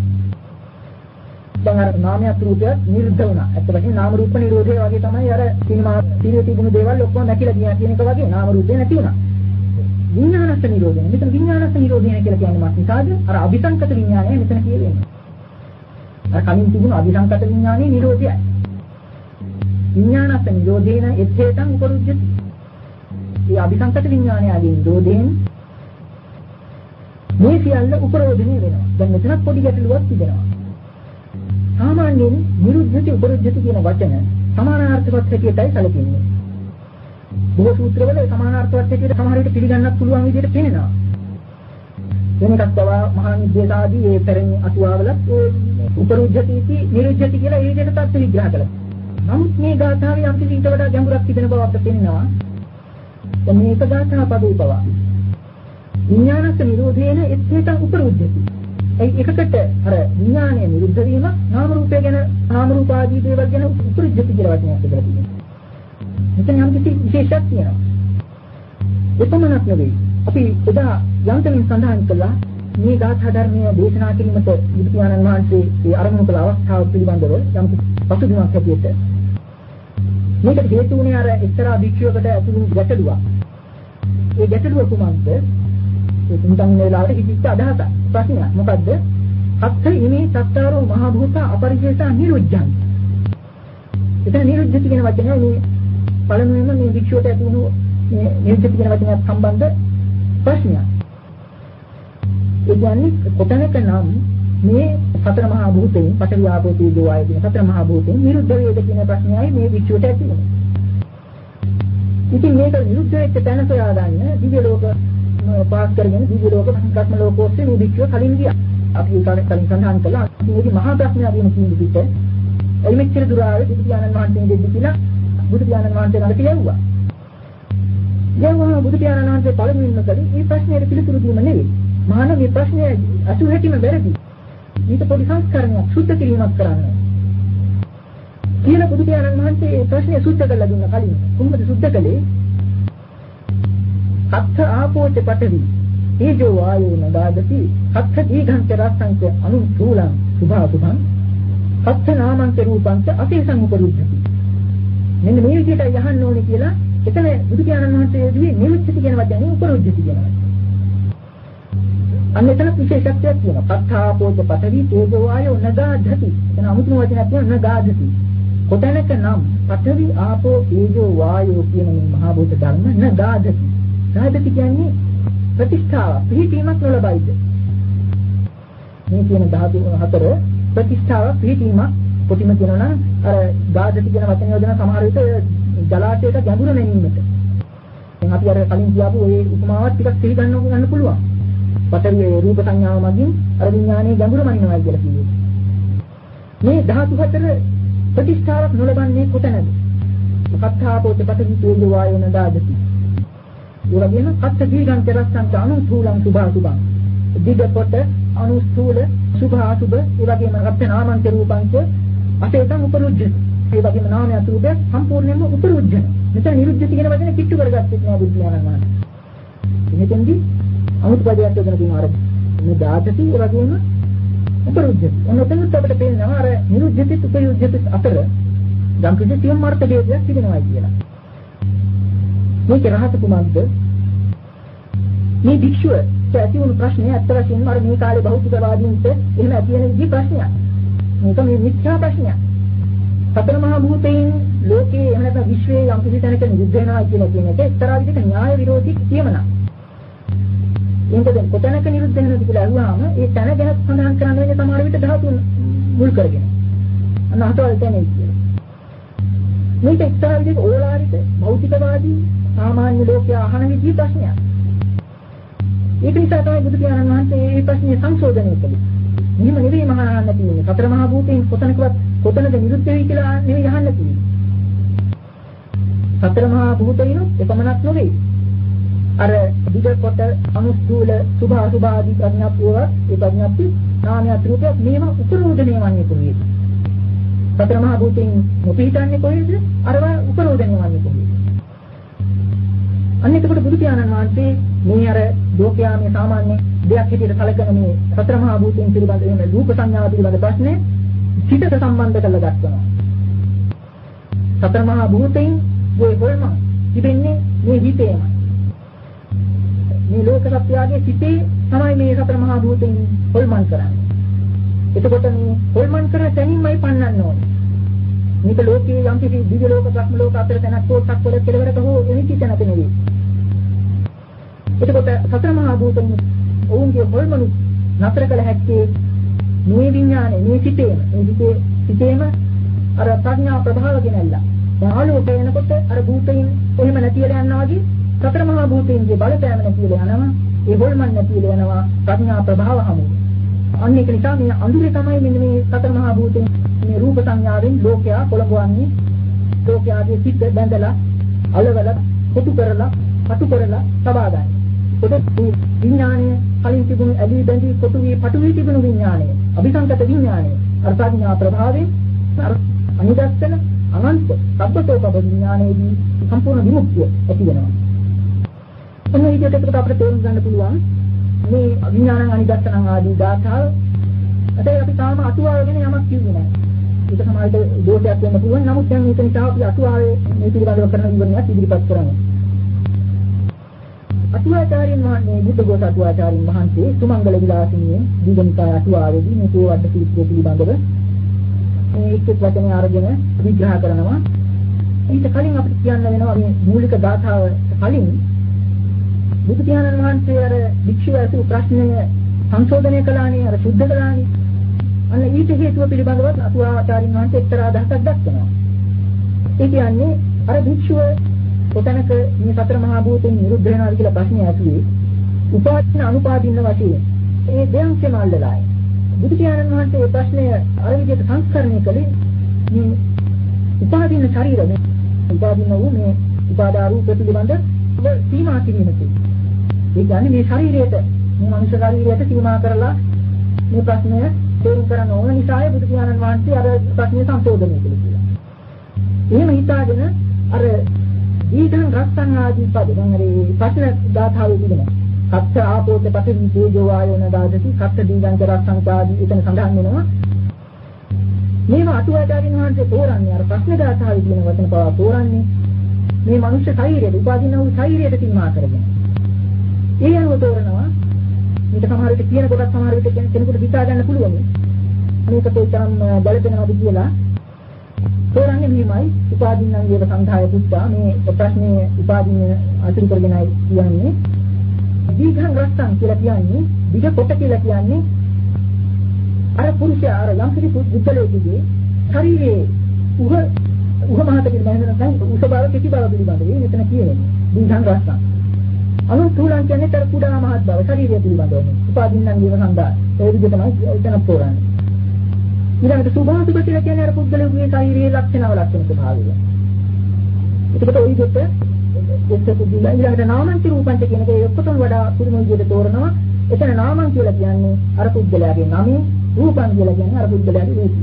දැන් අර නාමයක් රූපයක් නිරුද්ධ වුණා. ඇත්ත වශයෙන්ම නාම රූප නිරෝධය වගේ තමයි අර සිනමා සිරිය තිබුණු දේවල් ඔක්කොම නැතිලා ගියා කියන එක වගේ නාම රූපේ නැති වුණා. විඥානස්ස නිරෝධේන. මෙතන විඥානස්ස නිරෝධේන කියලා කියන්නේ මොකක්ද? නිසාද අර අபிසංකත විඥානය මෙතන කියන්නේ. අර කලින් තිබුණු අபிසංකත විඥානයේ නිරෝධයයි. විඥානස්ස නිරෝධේන එත්තේතං උපරුජ්ජති. මේ අபிසංකත විඥානයගේ නිරෝධයෙන් මේ සියල්ල උපරෝධණය වෙනවා. දැන් මෙතන පොඩි ගැටලුවක් තිබෙනවා. සාමාන්‍යයෙන් නිරුද්ධති උපරුජ්ජති කියන වචන සමානාර්ථවත් හැටියටයි සැලකෙන්නේ. බොහෝ සූත්‍රවල සමානාර්ථවත් හැටියට සමහර විට පිළිගන්නත් පුළුවන් විදිහට පෙනෙනවා. වෙන එකක් තව මහා නිද්දේශාදී ඒ පෙරණි අටුවාවල උපරුජ්ජති නිරුද්ධති කියලා ඒ විදිහට තත්ත්ව විග්‍රහ කළා. නමුත් මේ ගාථාවේ යම් කිසි ඊට වඩා ගැඹුරක් තිබෙන බව අපිට පෙනෙනවා. දැන් මේක ගාථා පදේ පව. විඥානස්ස නිරෝධේන එත්තේතං උපරුජ්ජති. ඒ එකකට අර විඥානය නිරුද්ධ වීම නාම රූපය ගැන නාම රූප ආදී දේවල් ගැන උපරුජ්ජති කියලා වචනයක් තිබෙනවා තියෙනවා. මෙතන යම් කිසි විශේෂයක් තියෙනවා. එපමණක් නෙවෙයි. අපි එදා යන්තමින් සඳහන් කළා මේ ගාථා ධර්මයේ දේශනා කිරීමට බුදු පියාණන් වහන්සේ ඒ අරමුණු කළ අවස්ථාව පිළිබඳව යම් පසුබිමක් හැටියට මේකට හේතු වුණේ අර එක්තරා භික්ෂුවකට ඇතුළු ගැටලුවක්. ඒ ගැටලුව කුමක්ද? ඒ තුන්තන් වේලාවට කිසිත් අදහසක් ප්‍රශ්නයක්. මොකද්ද? අත්ථ ඉමේ සත්තාරෝ මහ භූත අපරිජේසා නිරුද්ධං. එතන නිරුද්ධති කියන වචනය මේ පළමුවෙන්ම මේ භික්ෂුවට ඇතුළු මේ නිරුද්ධති කියන වචනයත් සම්බන්ධ ප්‍රශ්නයක්. ඒ කියන්නේ කොතැනක නම් මේ සතර මහා භූතයෙන් පඨවි ආපෝ තේජෝ වායෝ කියන සතර මහා භූතයෙන් නිරුද්ධ වේද කියන ප්‍රශ්නයයි මේ භික්ෂුවට ඇති වෙන්නේ. ඉතින් මේක නිරුද්ධ වෙච්ච තැන සොයා ගන්න දිව්‍ය ලෝක පාස් කරගෙන දිව්‍ය ලෝක භක්ම ලෝක ඔස්සේ මේ භික්ෂුව කලින් ගියා. අපි ඒක කලින් සඳහන් කළා. මේකේ මහා ප්‍රශ්නය අදින කියන පිට එයි මෙච්චර දුර ආවේ බුදු පියාණන් වහන්සේ දෙද්දි කියලා බුදු පියාණන් වහන්සේ ළඟට යවුවා. යවුවා බුදු පියාණන් වහන්සේ පළමුවෙන්ම කළේ මේ ප්‍රශ්නයට පිළිතුරු දීම නෙවෙයි. මහාන මේ ප්‍රශ්නය අසු හැටිම වැරදි. මේක පොඩි සංස්කරණයක් සුද්ධ කිරීමක් කරන්න. කියලා බුදු පියාණන් වහන්සේ මේ ප්‍රශ්නය සුද්ධ කරලා දුන්න කලින් කොහොමද සුද්ධ කළේ? අත්ථ ආපෝච පඨවි තේජෝ වායෝ නදාදති අත්ථ දීඝං ච රස්සං ච අනුන් සූලං සුභා සුභං අත්ථ නාමං ච රූපං ච අතේසං උපරුද්ධති. මෙන්න මේ විදිහට යහන්න ඕනේ කියලා එතන බුදු පියාණන් වහන්සේ දී නිරුද්ධති කියන වචනේ උපරුද්ධති කියනවා. අන්න එතන විශේෂත්වයක් තියෙනවා. පත්තාපෝච පඨවි තේජෝ වායෝ නදාදති. එතන අමුතුම වචනයක් තියෙනවා නදාදති. කොතැනක නම් පඨවි ආපෝ තේජෝ වායෝ කියන මේ මහා භූත ධර්ම නදාදති. දාදති කියන්නේ ප්‍රතිෂ්ඨාව පිහිටීමක් නොලබයිද? මේ කියන ධාතු හතර ප්‍රතිෂ්ඨාව පිහිටීමක් කොටිම කියනවා නම් අර දාදති කියන වචනය යොදන සමහර විට ජලාශයට ගැඹුර නැනීමට. දැන් අපි අර කලින් කියපු ওই උපමාවත් ටිකක් සිහි ගන්න ගන්න පුළුවන්. පඨවි රූප සංඥාව මගින් අර විඥානයේ ගැඹුර මනිනවා කියලා කියනවා. මේ ධාතු හතර ප්‍රතිෂ්ඨාවක් නොලබන්නේ කොතැනද? කත්තාපෝත පඨවි තේජෝ වායෝ නදාදති. ඒ වගේම අත්ථ දීඝං චරස්සං අනුස්ථූලං සුභා සුභං. දීඝකොට අනුස්ථූල සුභා සුභ ඒ වගේම අත්ථ නාමං ච රූපං ච අතේතං උපරුජ්ජති. ඒ වගේම නාමය අසුභය සම්පූර්ණයෙන්ම උපරුජ්ජන. මෙතන නිරුද්ධති කියන වචනේ කිට්ටු කරගත්තේ නෑ බුද්ධ ඥානමාන. මෙතෙන්දී අමුතු පදයක් යොදන දින ආරම්භ. මේ දාතති ඒ වගේම උපරුජ්ජති. ඔන්නතෙන්ත් අපිට පේනවා අර නිරුද්ධති උපරුජ්ජති අතර යම් කිසි සියම් අර්ථ ભેදයක් තිබෙනවා කියලා. මේක රහත කුමක්ද? මේ භික්ෂුව ඇති වුණු ප්‍රශ්නේ අත්ත වශයෙන්ම අර මේ කාලේ බෞද්ධවාදීන්ට එහෙම ඇති වෙන විදිහ ප්‍රශ්නයක්. මේක මේ මිත්‍යා ප්‍රශ්නයක්. සතර මහා භූතයෙන් ලෝකයේ එහෙම නැත්නම් විශ්වයේ යම් කිසි තැනක නිරුද්ධ වෙනවා කියන කියන එක එක්තරා විදිහක න්‍යාය විරෝධී කියමනක්. එහෙනම් කොතැනක නිරුද්ධ වෙනවද කියලා අහුවාම ඒ තැන ගැන සඳහන් කරන්න වෙන්නේ සමහර විට ධාතුන් මුල් කරගෙන. අන්න අතවල තැනේ කියලා. මේක එක්තරා විදිහක ඕලාරික භෞතිකවාදී සාමාන්‍ය ලෝකයා අහන විදිහ ප්‍රශ්නයක්. ඒක නිසා තමයි බුදු පියාණන් වහන්සේ මේ ප්‍රශ්නේ සංශෝධනය කළේ. මෙහෙම නෙවෙයි මහානහන්න තියෙන්නේ. සතර මහා භූතයෙන් කොතනකවත් කොතනද නිරුද්ධ වෙයි කියලා නෙවෙයි අහන්න තියෙන්නේ. සතර මහා භූතයිනොත් එකමනක් නෙවෙයි. අර දිග කොට අනුස්ථූල සුභ අසුභ ආදී ප්‍රඥාප්තියව ඒ ප්‍රඥාප්ති නාමයක් රූපයක් මේවා උපරෝධණය වන්නේ කොහේද? සතර මහා භූතයෙන් නොපිහිටන්නේ කොහේද? අරවා උපරෝධණය වන්නේ කොහේද? අන්න එතකොට බුදු පියාණන් වහන්සේ මේ අර ලෝකයා මේ සාමාන්‍ය දෙයක් හැටියට සැලකෙන මේ සතර මහා භූතයන් පිළිබඳ වෙන රූප සංඥාව පිළිබඳ ප්‍රශ්නේ සිතට සම්බන්ධ කරලා දක්වනවා. සතර මහා භූතයන් මේ හොල්ම තිබෙන්නේ මේ හිතේම. මේ ලෝක සත්‍යයේ සිටේ තමයි මේ සතර මහා භූතයන් හොල්මන් කරන්නේ. එතකොට මේ හොල්මන් කරන තැනින්මයි පන්නන්න ඕනේ. මේක ලෝකයේ යම් කිසි දිව්‍ය ලෝක බ්‍රහ්ම ලෝක අතර තැනක් හෝ සක්වල කෙලවරක හෝ එනිටි තැනක නෙවෙයි. එතකොට සතර මහා භූතයන් ඔවුන්ගේ හොල්මනු නතර කළ හැක්කේ මේ විඥානේ මේ සිටේම මේ සිටේ සිටේම අර ප්‍රඥා ප්‍රභාව ගෙනල්ලා. ආලෝක වෙනකොට අර භූතයන් කොහෙම නැතිලා යනවා වගේ සතර මහා භූතයන්ගේ බලපෑම නැතිලා යනවා. ඒ හොල්මන් නැතිලා යනවා ප්‍රඥා ප්‍රභාව හමුවේ. අන්න ඒක නිසා මේ අඳුරේ තමයි මෙන්න මේ සතර මහා භූතයන් මේ රූප සංඥාවෙන් ලෝකයා කොළඹවන්නේ. ලෝකයාගේ සිත් බැඳලා අලවල කොටු කරලා කටු කරලා සබා ගන්න. ඒකත් විඥානය කලින් තිබුණු ඇලී බැඳී කොටු වී පටු වී තිබුණු විඥානය අභිසංකත විඥානය අර ප්‍රඥා ප්‍රභාවයෙන් අර අනිදස්සන අනන්ත සබ්බතෝප විඥානයේදී සම්පූර්ණ විමුක්තිය ඇති වෙනවා. එන්න විදිහට ඒකට අපිට තේරුම් ගන්න පුළුවන් මේ විඥානං අනිදස්සනං ආදී ධාතාව. ඒකයි අපි තාම අටුවාව ගැන යමක් කිව්වේ නැහැ. ඒක සමාජයට දෝෂයක් වෙන්න පුළුවන්. නමුත් දැන් මේක නිසා අපි අටුවාවේ මේ පිළිබඳව කරන විවරණයක් ඉදිරිපත් කරනවා. අටුවාචාර්යන් වහන්සේ බුද්ධඝෝෂ අටුවාචාර්යන් වහන්සේ සුමංගල විලාසිනියේ දීගනිකාය අටුවාවේදී මේ සෝවද්ද සූත්‍රය පිළිබඳව මේ එක් එක් වචන අරගෙන විග්‍රහ කරනවා. ඊට කලින් අපිට කියන්න වෙනවා මේ මූලික ධාතාව කලින් බුදු පියාණන් වහන්සේ අර වික්ෂුව ඇසු ප්‍රශ්නය සංශෝධනය කළානේ අර සුද්ධ කළානේ. අන්න ඊට හේතුව පිළිබඳව අටුවාචාර්යන් වහන්සේ එක්තරා අදහසක් දක්වනවා. ඒ කියන්නේ අර වික්ෂුව කොතැනක මේ සතර මහා භූතෙන් නිරුද්ධ වෙනවා කියලා ප්‍රශ්නය ඇසුවේ උපාදින අනුපාදින්න වශයෙන් ඒ දෙයන්කම අල්ලලායි. බුදු පියාණන් වහන්සේ මේ ප්‍රශ්නය අර විදිහට සංස්කරණය කළේ මේ උපාදින ශරීරය මේ උපාදින වූ මේ උපාදා රූප පිළිබඳ සීමා කිරීමකයි. ඒ කියන්නේ මේ ශරීරයට මේ මනුෂ්‍ය ශරීරයට සීමා කරලා මේ ප්‍රශ්නය තේරුම් කරන්න ඕන නිසායි බුදු පියාණන් වහන්සේ අර ප්‍රශ්නය සංශෝධනය කළේ කියලා. එහෙම හිතාගෙන අර ඊතන් රස්සන් ආදී පද දැන් අර ප්‍රශ්න ධාතාවේ තිබෙනවා. කච්ච ආපෝත පඨවි තේජෝ වායෝන දාදති කච්ච දීගංච රස්සන් ආදී එතන සඳහන් වෙනවා. මේවා අටුවාචාර්යන් වහන්සේ තෝරන්නේ අර ප්‍රශ්න ධාතාවේ තියෙන වචන පවා තෝරන්නේ මේ මනුෂ්‍ය ශරීරයට උපාදින වූ ශරීරයට සීමා කරගෙන. ඒ අනුව තෝරනවා මේක සමහර විට කියන කොටස් සමහර විට කෙනෙකුට හිතා ගන්න පුළුවන්. මේක තෝචම් බලපෑනවාද කියලා තෝරන්නේ මෙහිමයි උපාදින්නන් වේව සංඛාය පුත්තා මේ ප්‍රශ්නේ උපාදින්න අතුරු කරගෙනයි කියන්නේ. දීඝං රස්සං කියලා කියන්නේ දිග කොට කියලා කියන්නේ අර පුරුෂයා අර යම්කිසි පුද්ගලයෙකුගේ ශරීරයේ උහ උහ මහත කියලා නැත්නම් උස බව කිසි බව පිළිබඳව මෙතන කියන්නේ දීඝං රස්සං. අනුතුලං කියන්නේ තර කුඩා මහත් බව ශරීරය පිළිබඳව උපාදින්නන් වේව සංඛාය. ඒ විදිහ තමයි එතන තෝරන්නේ. ඊළඟට සුභාසුභ කියලා කියන්නේ අර පුද්ගලයාගේ ශාරීරික ලක්ෂණ ලක්ෂණ ස්වභාවය. ඒකට ওই දෙක දෙක පුදුලා ඊළඟට නාමන්ති රූපන්ති කියන එක ඔක්කොටම වඩා පුදුම විදිහට තෝරනවා. එතන නාමන් කියලා කියන්නේ අර පුද්ගලයාගේ නම, රූපන් කියලා කියන්නේ අර පුද්ගලයාගේ රූපය.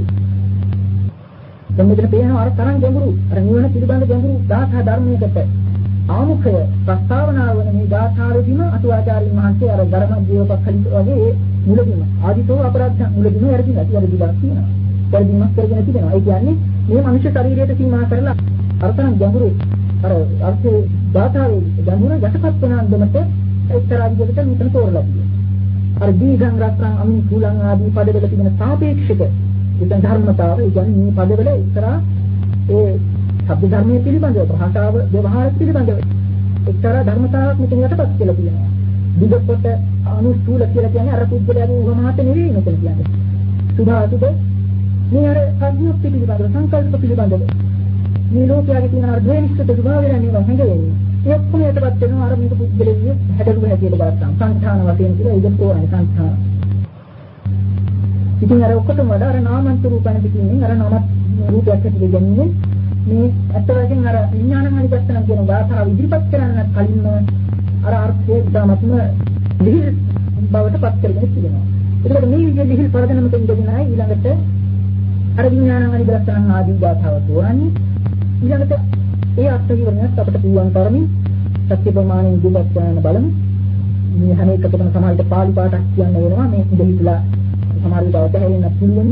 දැන් මෙතන පේනවා අර තරම් ගැඹුරු අර නිවන පිළිබඳ ගැඹුරු ධාතා ධර්මයකට ආමුඛය ප්‍රස්තාවනා වන මේ ධාතාවෙදිම අටුවාචාර්යන් වහන්සේ අර ධර්ම ජීවපක්ඛලිත වගේ මුලදීම ආදිතෝ අපරාධ මුලදීම වැඩිලා තියෙනවා දිගක් තියෙනවා. වැඩිමක් කරගෙන තිබෙනවා. ඒ කියන්නේ මේ මනුෂ්‍ය ශරීරයට සීමා කරලා අර්ථන ගැඹුරු අර අර්ථේ ධාතාවේ ගැඹුර යටපත් වෙන අන්දමට එක්තරා විදිහකට මෙතන තෝරලා තියෙනවා. අර දීඝං රස්සං අමින් කුලං ආදී පදවල තිබෙන සාපේක්ෂක ඉතින් ධර්මතාවය ඒ කියන්නේ මේ පදවල එක්තරා ඒ ශබ්ද ධර්මයේ පිළිබඳව භාෂාව ව්‍යවහාර පිළිබඳව එක්තරා ධර්මතාවක් මෙතන යටපත් කියලා තියෙනවා. විදපොත අනුස්ථූල කියලා කියන්නේ අර පුද්ගලයාගේ උවමහත නෙවෙයි මෙතන කියන්නේ. සුභාසුභ මේ අර සංයුක්ත පිළිබඳව සංකල්ප පිළිබඳව මේ ලෝකයේ තියෙන අර ද්වේෂිත ස්වභාවය නේද හංගෙන්නේ. ඒ ඔක්කොම යටපත් වෙනවා අර මේක පුද්ගලයේ හැඩරුව හැටියට ගත්තාම සංඛාන වශයෙන් කියලා ඉතින් තෝරන්නේ සංඛාන. ඉතින් අර ඔක්කොටම වඩා අර නාමන්ත රූපණ පිටින් අර නම රූපයක් හැටියට ගැනීම මේ අත් වශයෙන් අර විඥානමය දර්ශන කියන භාෂාව ඉදිරිපත් කරන්න කලින්ම අර අර්ථයේ ධමත්ම ලිහිල් බවට පත් කරගෙන තිබෙනවා. ඒකට මේ විදිහේ ලිහිල් පරදනම දෙන්නගෙන ඊළඟට අර විඥානමය දර්ශන ආදී භාෂාව තෝරන්නේ ඊළඟට ඒ අර්ථ විවරණයත් අපිට පුළුවන් තරමින් සත්‍ය ප්‍රමාණය ඉදිරිපත් කරන්න බලමු. මේ හැම එකකටම සමහරවිට පාළි පාඨක් කියන්න වෙනවා මේ ඉඳලා සමහර විට අවබෝධ පුළුවන්.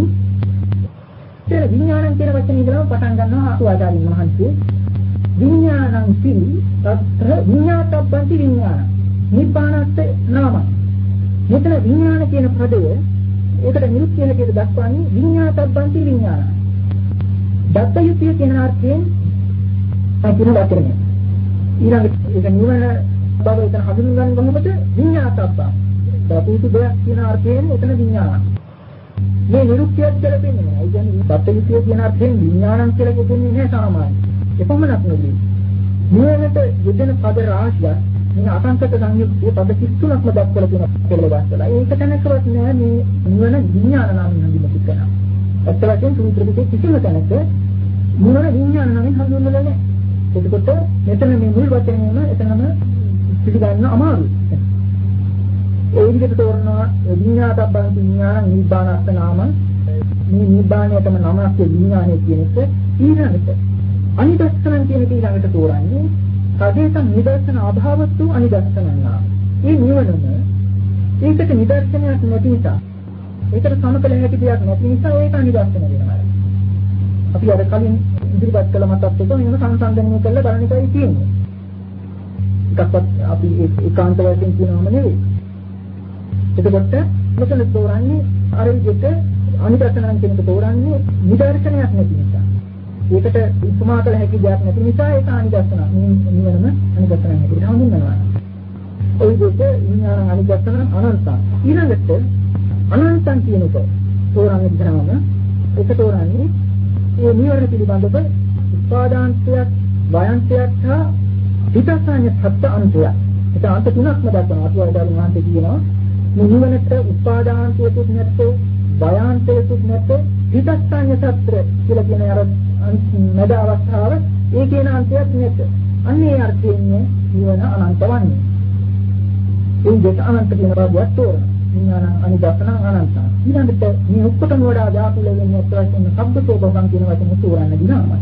ඒ විඥානං කියන වචනේ ඉඳලා පටන් ගන්නවා ආචාර්යින් වහන්සේ. විඥානං සිරි තත්ත්‍ර විඥාතබ්බන්ති විඥාන. නිබ්බානස්ස නාම. මෙතන විඥාන කියන පදය ඒකට නිරුක්තිය හැටියට දක්වන්නේ විඥාතබ්බන්ති විඥාන. දත්තයුතිය කියන අර්ථයෙන් අකින වචනය. ඊළඟට ඒක නිවන බව එතන හඳුන්වන කොහොමද විඥාතබ්බා. දතුතු දෙයක් කියන අර්ථයෙන් එතන විඥාන. මේ නිරුක්තියක් ගැලපෙන්නේ නැහැ. ඒ කියන්නේ දත්තයුතිය කියන අර්ථයෙන් විඥානං කියලා කියන්නේ නැහැ සාමාන්‍යයෙන්. එපමණක් නෙවෙයි. නිවනට යෙදෙන පද රාශියක් මේ අසංකත සංයුක්තිය පද කිතුනක්ම දක්වලා තියෙන කෙලවස්තලා. ඒක තැනකවත් නෑ මේ නිවන විඥාන නාමයෙන් හඳුන්වලා තියෙනවා. ඇත්ත වශයෙන්ම සූත්‍ර පිටේ කිසිම තැනක නිවන විඥාන නාමයෙන් හඳුන්වලා නැහැ. එතකොට මෙතන මේ මුල් වචනේම එතනම පිළිගන්න අමාරුයි. ඒ විදිහට තෝරනවා විඥාතබ්බං විඥාන නිබ්බානස්ස නාම මේ නිබ්බාණයටම නමක් විඥානය කියන එක ඊළඟට අනිදස්සනන් කියන එක ඊළඟට තෝරන්නේ කදේසම් නිදර්ශන අභාවතු අනිදස්සනන් නාම. මේ නිවනම ඒකට නිදර්ශනයක් නැති නිසා ඒකට සමකල හැකි දෙයක් නැති නිසා ඒක අනිදස්සන වෙනවා. අපි අර කලින් ඉදිරිපත් කළ මතත් එක මෙන්න සංසන්දනය කරලා බලන එකයි තියෙන්නේ. එකක්වත් අපි ඒකාන්ත වශයෙන් කියනවම නෙවෙයි. එතකොට මෙතන තෝරන්නේ අර විදිහට අනිදර්ශනන් කියන එක තෝරන්නේ නිදර්ශනයක් නැති නිසා. ඒකට උපමා කළ හැකි දෙයක් නැති නිසා ඒක අනිදර්ශන. මේ නිවනම අනිදර්ශන හැටියට හඳුන්වනවා. ඔය විදිහට විඥාන අනිදර්ශන අනන්ත. ඊළඟට අනන්තන් කියන එක තෝරන්නේ විතරම ඒක තෝරන්නේ මේ නිවන පිළිබඳව උපාදාන්තයක්, වයන්තයක් හා හිතසඤ්ඤ සත්‍ය අන්තයක්. ඒක අන්ත තුනක්ම දක්වනවා. අතුවාදාන මහන්සිය කියනවා මේ නිවනට උපාදාන්තයකුත් නැත්තේ, වයන්තයකුත් නැත්තේ, හිතසඤ්ඤ සත්‍ය කියලා කියන අර මැද අවස්ථාව ඒ කියන අන්තයක් නැත. අන්නේ අර්ථයෙන් නිවන අනන්ත වන්නේ. ඒ දෙක අනන්ත කියන බවවත් තෝරනවා. විඥාන අනිදස්සන අනන්ත. ඊළඟට මේ ඔක්කොටම වඩා ව්‍යාපෘත වෙන්නේ අත්වශයෙන්ම සබ්බතෝ පවං කියන වචනේ තෝරන්න දිනාමයි.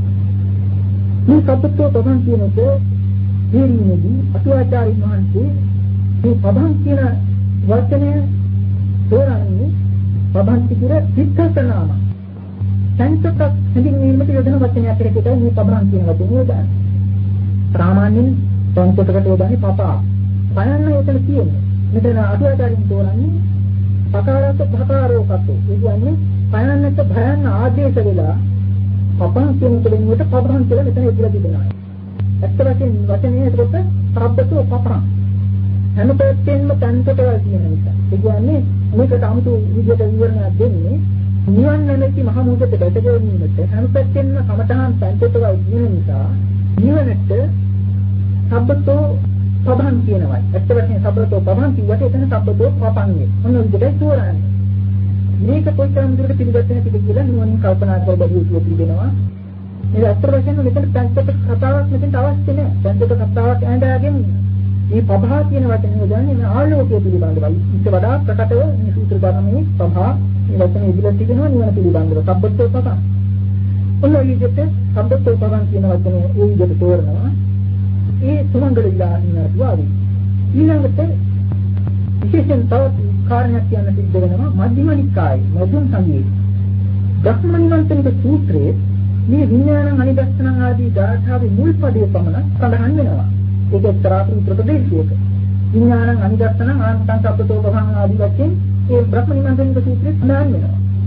මේ සබ්බතෝ පවං කියන එක දෙරිනේදී අතුවාචාරින් වහන්සේ මේ පවං කියන වචනය තෝරන්නේ පවං කිර සිද්ධාසනාම. සංකප්ප හැඳින්වීමට යොදන වචනයක් කියලා මේ පවං කියන වචනේ යොදන්නේ. සාමාන්‍යයෙන් සංකප්පකට යොදන්නේ පපා. පයන්න එතන තියෙන්නේ. මෙතන අතුවාචාරින් තෝරන්නේ පකාරක භකාරෝකතු. ඒ කියන්නේ පයන්නට භයන්න ආදේශ වෙලා පපං කියන දෙන්නුවට පබං කියලා මෙතන ඉදලා තිබෙනවා. ඇත්ත වශයෙන් වචනේ ඒකට සබ්බතෝ පපං. හැම පැත්තෙන්ම තන්තකවල් කියන නිසා. ඒ කියන්නේ මේකට 아무තු විදිහට විවරණයක් දෙන්නේ නිවන් නැමැති මහ මුහුදට බැසගැනීමට හැම පැත්තෙන්ම කමඨහන් තන්තකවල් කියන නිසා නිවනට සබ්බතෝ පබං කියනවා. ඇත්ත වශයෙන් සබ්බතෝ පබං කියුවට එතන සබ්බතෝ පපංගේ. මොන විදිහටද තෝරන්නේ? මේක කොයිතරම් දුරට පිළිගත හැකිද කියලා නුවණින් කල්පනා කරලා බලුවොත් පිළිදෙනවා. මේ ඇත්ත වශයෙන්ම මෙතන පැත්තට කතාවක් මෙතන අවශ්‍ය නැහැ. පැත්තට කතාවක් ඇඳාගෙන මේ පබහා කියන වචනේ යොදන්නේ මේ ආලෝකය පිළිබඳවයි. ඊට වඩා ප්‍රකටව මේ සූත්‍ර ධර්මයේ පබහා මේ වචනේ ඉදිරියට තිබෙනවා නිවන පිළිබඳව. සබ්බතෝ පබං. ඔන්න ඔය විදිහට සබ්බතෝ පබං කියන වචනේ ඒ විදිහට තෝරනවා. ඒ සමංගල විලාසිනට වාදී. ඊළඟට විශේෂයෙන් තවත් කාරණයක් කියන්න සිද්ධ වෙනවා මධ්‍යම නිකායේ මධ්‍යම සංගීතය. බ්‍රහ්මනිවන්තනික සූත්‍රයේ මේ විඥාන අනිදස්සන ආදී ධාතාවේ මුල් පදයේ පමණ සඳහන් වෙනවා. ඒක එක්තරා සූත්‍ර ප්‍රදේශයක. විඥාන අනිදස්සන ආන්තං සබ්බතෝ පහං ආදී වශයෙන් ඒ බ්‍රහ්මනිවන්තනික සූත්‍රයේ සඳහන් වෙනවා.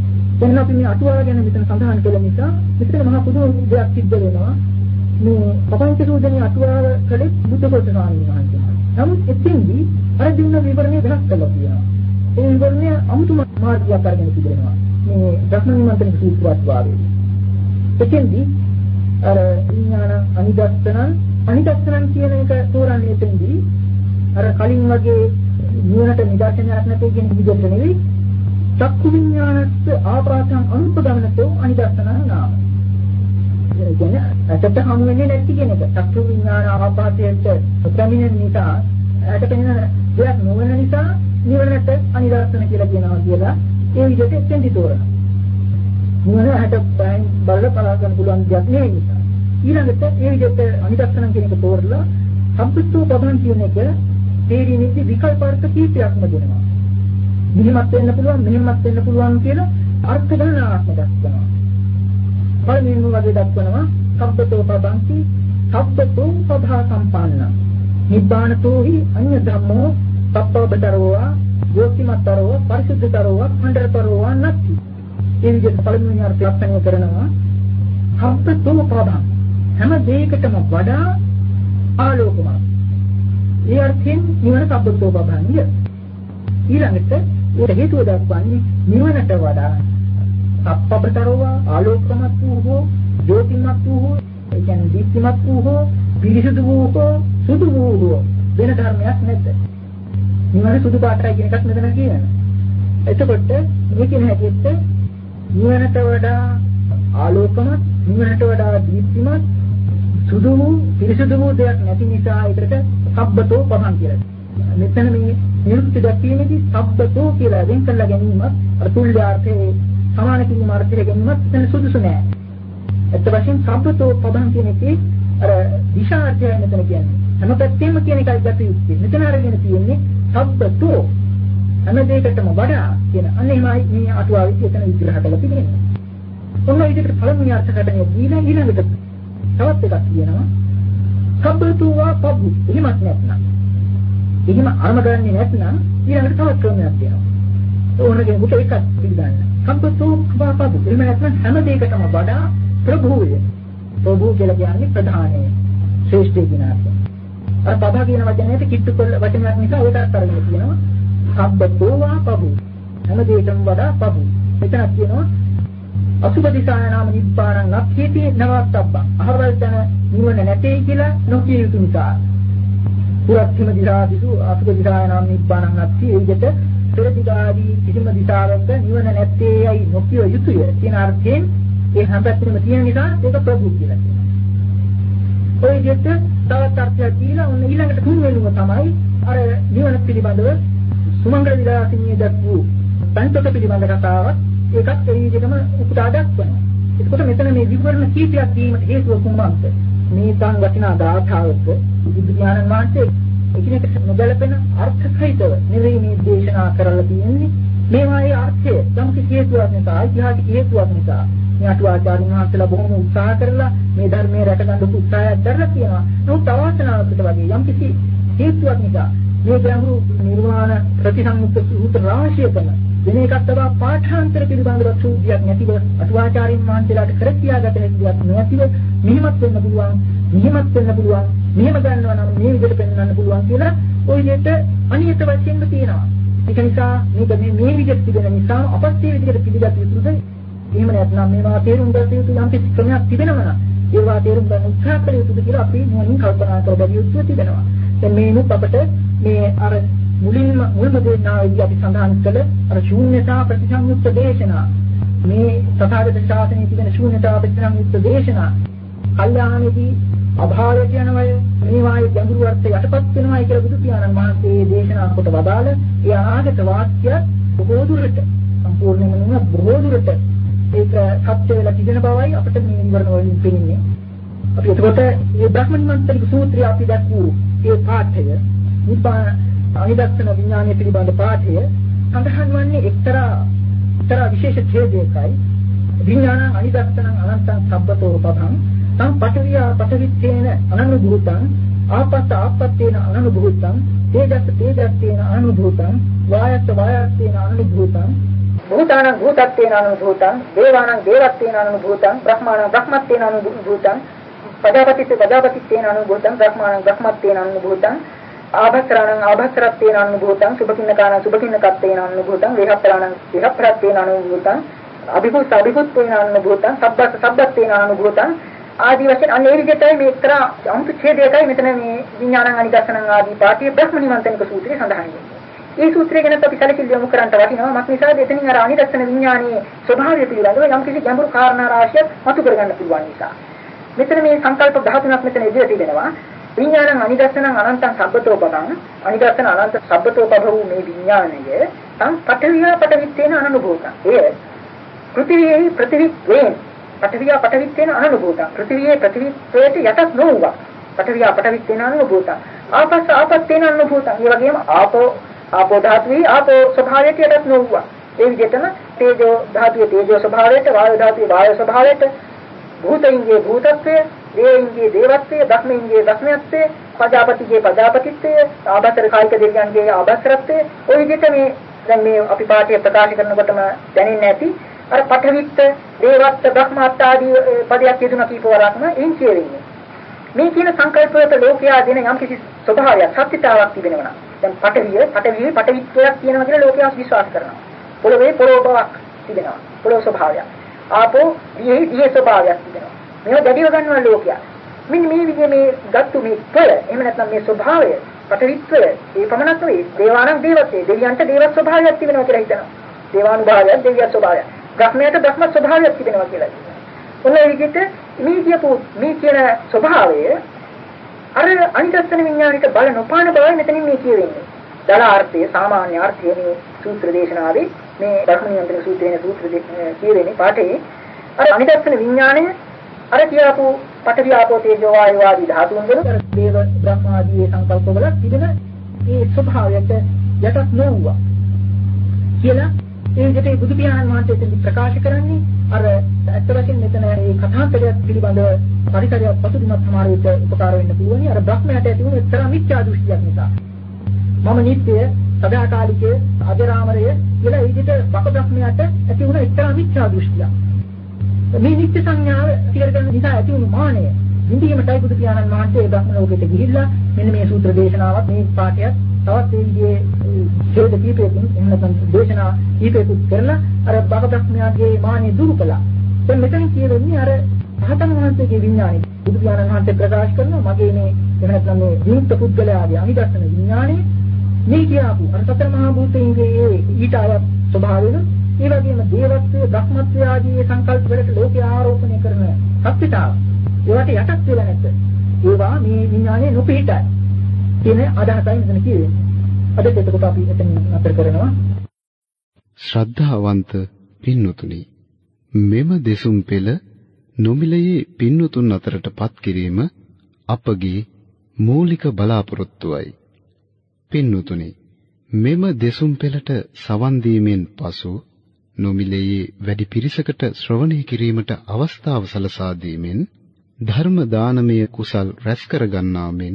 දැන් අපි මේ අටුවාව ගැන මෙතන සඳහන් කළ නිසා මෙතන මහා පුදුම දෙයක් සිද්ධ වෙනවා. මේ පපංච සූදනී අටුවාව කලේ බුද්ධ කොට ස්වාමීන් වහන්සේ. නමුත් එතෙන්දී අර දින විවරණය වෙනස් කළා කියනවා. ඒ විවරණය අමුතු මාර්ගයක් අරගෙන තිබෙනවා. මේ ධර්මනිමන්ත්‍රණ සූත්‍රවත් වාවේ. එතෙන්දී අර විඥාන අනිදස්සනං අනිදස්සනං කියන එක තෝරන්නේ එතෙන්දී අර කලින් වගේ නිවනට නිදර්ශනයක් නැතේ කියන විදිහට නෙවෙයි චක්කු විඥානස්ස ආපාතං අනුපගමනතෝ අනිදස්සනං නාම. ඒ කියන්නේ ඇත්තට හමු වෙන්නේ නැති කියන එක. චක්කු විඥාන ආපාතයට ප්‍රමිනෙන නිසා ඇයට පෙනෙන දෙයක් නොවන නිසා නිවනට අනිදර්ශන කියලා කියනවා කියලා ඒ විදිහට එතෙන්දි තෝරනවා. නිවන ඇයට බයෙන් බල බලා ගන්න පුළුවන් දෙයක් නෙවෙයි නිසා. ඊළඟට ඒ විදිහට අනිදර්ශන කියන එක තෝරලා සම්පූර්ණ පදන් කියන එක තේරීමේදී විකල්ප අර්ථ කීපයක්ම දෙනවා. මෙහෙමත් වෙන්න පුළුවන් මෙහෙමත් වෙන්න පුළුවන් කියලා අර්ථ ගණනාවක් දක්වනවා. පළවෙනිම වගේ දක්වනවා සබ්බතෝ පදංති සබ්බතෝ සබ්බා සම්පන්න නිබ්බානතෝහි අඤ්ඤ ධම්මෝ සබ්බවතරෝවා යෝතිමතරෝවා පරිසුද්ධතරෝවා ඛණ්ඩතරෝවා නැති. ඒ විදිහට පළවෙනි අර්ථය ලක්ෂණය කරනවා සබ්බතෝ පදං හැම දෙයකටම වඩා ආලෝකමත්. ඒ අර්ථයෙන් නිවන සබ්බතෝ පදංය. ඊළඟට ඒ හේතුව දක්වන්නේ නිවනට වඩා සප්පබතරව ආලෝකමත් වූ හෝ ජෝතිමත් වූ හෝ ඒ කියන්නේ දීප්තිමත් වූ හෝ පිරිසුදු වූ හෝ සුදු වූ හෝ වෙන ධර්මයක් නැත. නිවන සුදු පාටයි කියන එකක් මෙතන කියන්නේ. එතකොට මේ කියන හැටියට නිවනට වඩා ආලෝකමත් නිවනට වඩා දීප්තිමත් සුදු වූ පිරිසුදු වූ දෙයක් නැති නිසා ඒකට සබ්බතෝ පහන් කියලා. මෙතන මේ නිරුක්ති දැක්වීමේදී සබ්බතෝ කියලා වෙන් කරලා ගැනීමත් අර තුල්්‍යාර්ථයේ සමාන කිරීම අර්ථය ගැනීමත් එතන සුදුසු නෑ. ඒත් වශයෙන් සබ්බතෝ පදං කියන එකේ අර දිශාර්ථය මෙතන කියන්නේ. හැම පැත්තෙම කියන එකයි ගත යුත්තේ. මෙතන අරගෙන තියෙන්නේ සබ්බතෝ හැම දෙයකටම වඩා කියන අනේමයි මේ අටුවාවේ එතන විග්‍රහ කරලා තිබෙන්නේ. ඔන්න විදිහට පළමුව අර්ථකථනය දීලා ඊළඟට තවත් එකක් කියනවා. සබ්බතෝ වා පබ්බු එහෙමත් නැත්නම් එහෙම අරම ගන්නේ නැත්නම් ඊළඟට තවත් ක්‍රමයක් තියෙනවා. ඕනගේ මුට එකක් පිළිගන්න. සම්පතෝ කපාපදු එහෙම නැත්නම් හැම දෙයකටම වඩා ප්‍රභූය. ප්‍රභූ කියලා කියන්නේ ප්‍රධානය. ශ්‍රේෂ්ඨ කියන අර්ථය. අර පදා කියන වචනයට කිට්ටු කළ වචනයක් නිසා ඒකත් අරගෙන කියනවා. සම්පතෝ වා පබු. හැම දෙයකටම වඩා පබු. මෙතන කියනවා අසුබ දිසාය නාම නිබ්බාණං අක්ඛේති නවත්තබ්බං. අහවල් තන නිවන නැtei කියලා නොකිය යුතු නිසා. පුරක්ඛම දිසාදිසු අසුබ දිසාය නාම නිබ්බාණං අක්ඛේ ඒ විදිහට පෙරදිගාදී කිසිම දිශාවක නිවන නැත්තේයි නොකිය යුතුය කියන අර්ථයෙන් ඒ හැම පැත්තෙම තියෙන නිසා ඒක ප්‍රභු කියලා කියනවා. ඔය විදිහට තවත් අර්ථයක් දීලා ඔන්න ඊළඟට තුන්වෙනිව තමයි අර නිවන පිළිබඳව සුමංගල විලාසිනිය දක්වූ පංචක පිළිබඳ කතාවක් ඒකත් ඒ විදිහටම උපුටා දක්වනවා. ඒකකොට මෙතන මේ විවරණ කීපයක් දීමට හේතුව කුමක්ද? මේ තන් වටිනා ගාථාවක බුදු ඥානන් වහන්සේ එකිනෙකට නොබැලපෙන අර්ථ සහිතව නෙවෙයි මේ දේශනා කරලා තියෙන්නේ. මේවායේ අර්ථය යම් කිසි හේතුවක් නිසා, ඓතිහාසික හේතුවක් නිසා මේ අටුවාචාර්යන් වහන්සේලා බොහොම උත්සාහ කරලා මේ ධර්මයේ රැකගන්න උත්සාහයක් දරලා තියෙනවා. නමුත් අවස්ථාවකට වගේ යම් කිසි හේතුවක් නිසා මේ ගැඹුරු නිර්වාණ ප්‍රතිසංයුක්ත සූත්‍ර රාශියකම වෙන එකක් තබා පාඨාන්තර පිළිබඳව සූත්‍රයක් නැතිව අටුවාචාර්යන් වහන්සේලාට කර කියාගත හැකි දෙයක් නැතිව මෙහෙමත් වෙන්න පුළුවන්, මෙහෙමත් වෙන්න පුළුවන්, මෙහෙම ගන්නවා නම් මේ විදිහට පෙන්වන්න පුළුවන් කියලා ওই විදිහට අනියත වශයෙන්ම තියෙනවා. ඒක නිසා මේක මේ මේ විදිහට තිබෙන නිසා අපත් මේ විදිහට පිළිගත යුතුද? එහෙම නැත්නම් මේවා තේරුම් ගත යුතු යම් කිසි ක්‍රමයක් තිබෙනවා නම් ඒවා තේරුම් ගන්න උත්සාහ කළ යුතුද කියලා අපි මොනින් කල්පනා කරගන්න යුතු තිබෙනවා. දැන් මේනුත් අපිට මේ අර මුලින්ම මුල්ම දේශනාවේදී අපි සඳහන් කළ අර ශූන්‍යතා ප්‍රතිසංයුක්ත දේශනා මේ තථාගත ශාසනයේ තිබෙන ශූන්‍යතා ප්‍රතිසංයුක්ත දේශනා කල්යාණෙදී අභාවය කියනවය මේවායේ ගැඹුරු අර්ථය යටපත් වෙනවායි කියලා බුදු පියාණන් වහන්සේ දේශනා කොට වදාළ ඒ අනාගත වාක්‍ය බොහෝ දුරට සම්පූර්ණයෙන්ම නෙවෙයි බොහෝ දුරට ඒක සත්‍ය වෙලා තිබෙන බවයි අපිට මේ විවරණ වලින් පෙනෙන්නේ. අපි එතකොට මේ බ්‍රහ්මනිමන්ත්‍රක සූත්‍රය අපි දැක්වූ ඒ පාඨය නිබ්බාන අනිදස්සන විඥානය පිළිබඳ පාඨය සඳහන් වන්නේ එක්තරා එක්තරා විශේෂ ඡේදයකයි. විඥාන අනිදස්සන අනන්තං සබ්බතෝ පදං තං පඨවියා පඨවිත්තේන අනනුභූතං ආපස්ස ආපත්තේන අනනුභූතං තේජස්ස තේජස්සේන අනනුභූතං වායස්ස වායස්සේන අනනුභූතං භූතානං භූතත්තේන අනුභූතං දේවානං දේවත්තේන අනුභූතං බ්‍රහ්මාණං බ්‍රහ්මත්තේන අනුභූතං පජාපතිත්ව පජාපතිත්තේන අනුභූතං බ්‍රහ්මාණං බ්‍රහ්මත්තේන අනුභූතං ආභස්රාණං ආභස්රත්තේන අනුභූතං සුභකින්නකාණං සුභකින්නකත්තේන අනුභූතං වේහප්පරාණං වේහප්පරත්තේන අනුභූතං අභිභූත අභිභූතේන අනුභූතං සබ්බස් සබ්බත්තේන අනුභූතං ආදී වශයෙන් අන්නේ විදිහටයි මේ එක්තරා අමුතු ඡේදයකයි මෙතන මේ විඥානං අනිදර්ශනං ආදී පාඨයේ බ්‍රහ්ම නිමන්තනික සූත්‍රය සඳහන් වෙන්නේ. මේ සූත්‍රය ගැන අපි සැලකිලි යොමු කරන්න වටිනවා. මත් නිසාද එතනින් අර අනිදර්ශන විඥානයේ ස්වභාවය පිළිබඳව යම් කිසි ගැඹුරු කාරණා රාශියක් මතු කරගන්න පුළුවන් නිසා. මෙතන මේ සංකල්ප දහතුනක් මෙතන ඉදිරියට තිබෙනවා. විඥානං අනිදර්ශනං අනන්තං සබ්බතෝපගං අනිදර්ශන අනන්ත සබ්බතෝපභ වූ මේ විඥානය තං පඨවියා පඨවිත්තේන අනුභූතං. එය පෘථිවියේ පෘථිවිත්වයෙන් පඨවියා පඨවිත්තේන අනුභූතං. පෘථිවියේ පෘථිවිත්වයට යටත් නොවුවා. පඨවියා පඨවිත්තේන අනුභූතං. ආපස්ස ආපත්තේන අනුභූතං. ඒ වගේම ආපෝ ආපෝ ධාතුවේ ආපෝ ස්වභාවයට යටත් නොවුවා. ඒ විදිහටම තේජෝ ධාතුවේ තේජෝ ස්වභාවයට, වායු ධාතුවේ වායු ස්වභාවයට, භූතයින්ගේ භූතත්වය, දේයින්ගේ දේවත්වය, ධම්මයින්ගේ ධම්මත්වය, පජාපතිගේ පජාපතිත්වය, ආභාසර කායික දෙවියන්ගේ ආභාසරත්වය, ඔය විදිහට මේ දැන් මේ අපි පාඨය ප්‍රකාශ කරනකොටම දැනෙන්නේ නැති අර පඨවිත්ත, දේවත්ත, බ්‍රහ්මත්ත ආදී පදයක් යෙදුන කීපවරක්ම එයින් කියවෙන්නේ. මේ කියන සංකල්පවලට ලෝකයා දෙන යම් කිසි ස්වභාවයක්, සත්‍යතාවක් තිබෙනවා නම් දැන් පඨවිය, පඨවියේ පඨවිත්වයක් තියෙනවා කියලා ලෝකයා විශ්වාස කරනවා. පොළවේ පොළොව බවක් තිබෙනවා. පොළොව ස්වභාවයක්. ආපෝ දියේ දියේ ස්වභාවයක් තිබෙනවා. මේවා දැඩිව ගන්නවා ලෝකයා. මෙන්න මේ විදිහේ මේ ගත්තු මේ පෙළ එහෙම නැත්නම් මේ ස්වභාවය පඨවිත්වය ඒ පමණක් නෙවෙයි දේවානං දේවත්වයේ දෙවියන්ට දේව ස්වභාවයක් තිබෙනවා කියලා හිතනවා. දේවානුභාවයක් දෙවිය ස්වභාවයක්. බ්‍රහ්මයට බ්‍රහ්ම ස්වභාවයක් තිබෙනවා කියලා කියනවා. ඔන්න ඒ විදිහට මේ කියපු මේ කියන ස්වභාවය අර අනිදර්ශන විඥානික බල නොපාන බවයි මෙතනින් මේ කියවෙන්නේ. දල අර්ථයේ සාමාන්‍ය අර්ථයේ මේ සූත්‍ර දේශනාවේ මේ ධර්ම නියන්ත්‍රණ සූත්‍රයේ සූත්‍ර කියවෙන්නේ පාඨයේ අර අනිදර්ශන විඥාණය අර කියපු පඨවි ආපෝ තේජෝ වායු ආදී ධාතුන් වල දේව බ්‍රහ්ම ආදී සංකල්පවල තිබෙන මේ ස්වභාවයට යටත් නොවුවා කියලා ඒ විදිහට බුදු පියාණන් වහන්සේ එතෙන්දි ප්‍රකාශ කරන්නේ අර ඇත්ත වශයෙන් මෙතන මේ කථාන්තරය පිළිබඳව පරිසරයක් පසුබිමක් සමහර විට උපකාර වෙන්න පුළුවන්. අර බ්‍රහ්මයට ඇති වුණු එක්තරා මිත්‍යා දෘෂ්ටියක් නිසා. මම නිත්‍ය සදාකාලික අජරාමරය කියලා ඒ විදිහට බක බ්‍රහ්මයට ඇති වුණ එක්තරා මිත්‍යා දෘෂ්ටියක්. මේ නිත්‍ය සංඥාව පිළිගන්න නිසා ඇති වුණු මානය ඉන්දියමටයි බුදු පියාණන් වහන්සේ බ්‍රහ්ම ලෝකෙට ගිහිල්ලා මෙන්න මේ සූත්‍ර දේශනාවත් මේ පාඨයත් තවත් ඒ විදිහේ ඡේද කීපයකින් එන්නතන් දේශනා කීපයකුත් කරලා අර බක බ්‍රහ්මයාගේ මානෙ දුරු කළා. දැන් මෙතන කියවෙන්නේ අර රහතන් වහන්සේගේ විඥානය. බුදු පියාණන් වහන්සේ ප්‍රකාශ කරනවා මගේ මේ එහෙම නැත්නම් මේ විමුක්ත පුද්ගලයාගේ අනිදර්ශන විඥානය මේ කියපු අර සතර මහා භූතයන්ගේ ඊට අයත් ස්වභාවයෙන් ඒ වගේම දේවත්වයේ බ්‍රහ්මත්වයේ ආදී සංකල්ප වලට ලෝකේ ආරෝපණය කරන සත්‍යතාව ඒවට යටත් වෙලා නැද්ද? ඒවා මේ විඥානයේ නොපිහිටයි කියන අදහසයි මෙතන කියවෙන්නේ. අද එතකොට අපි එතන අතර කරනවා. ශ්‍රද්ධාවන්ත පින්වතුනි, මෙම දෙසුම් පෙළ නොමිලයේ පින්වතුන් අතරටපත් කිරීම අපගේ මූලික බලාපොරොත්තුවයි. පින්වතුනි, මෙම දෙසුම් පෙළට සවන් දීමෙන් පසු නොමිලයේ වැඩි පිරිසකට ශ්‍රවණය කිරීමට අවස්ථාව සලසා දීමෙන් ධර්ම දානමය කුසල් රැස් කර ගන්නා මෙන්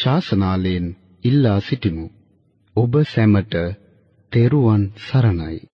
ශාසනාලයෙන් ඉල්ලා සිටිමු. ඔබ සැමට තෙරුවන් සරණයි.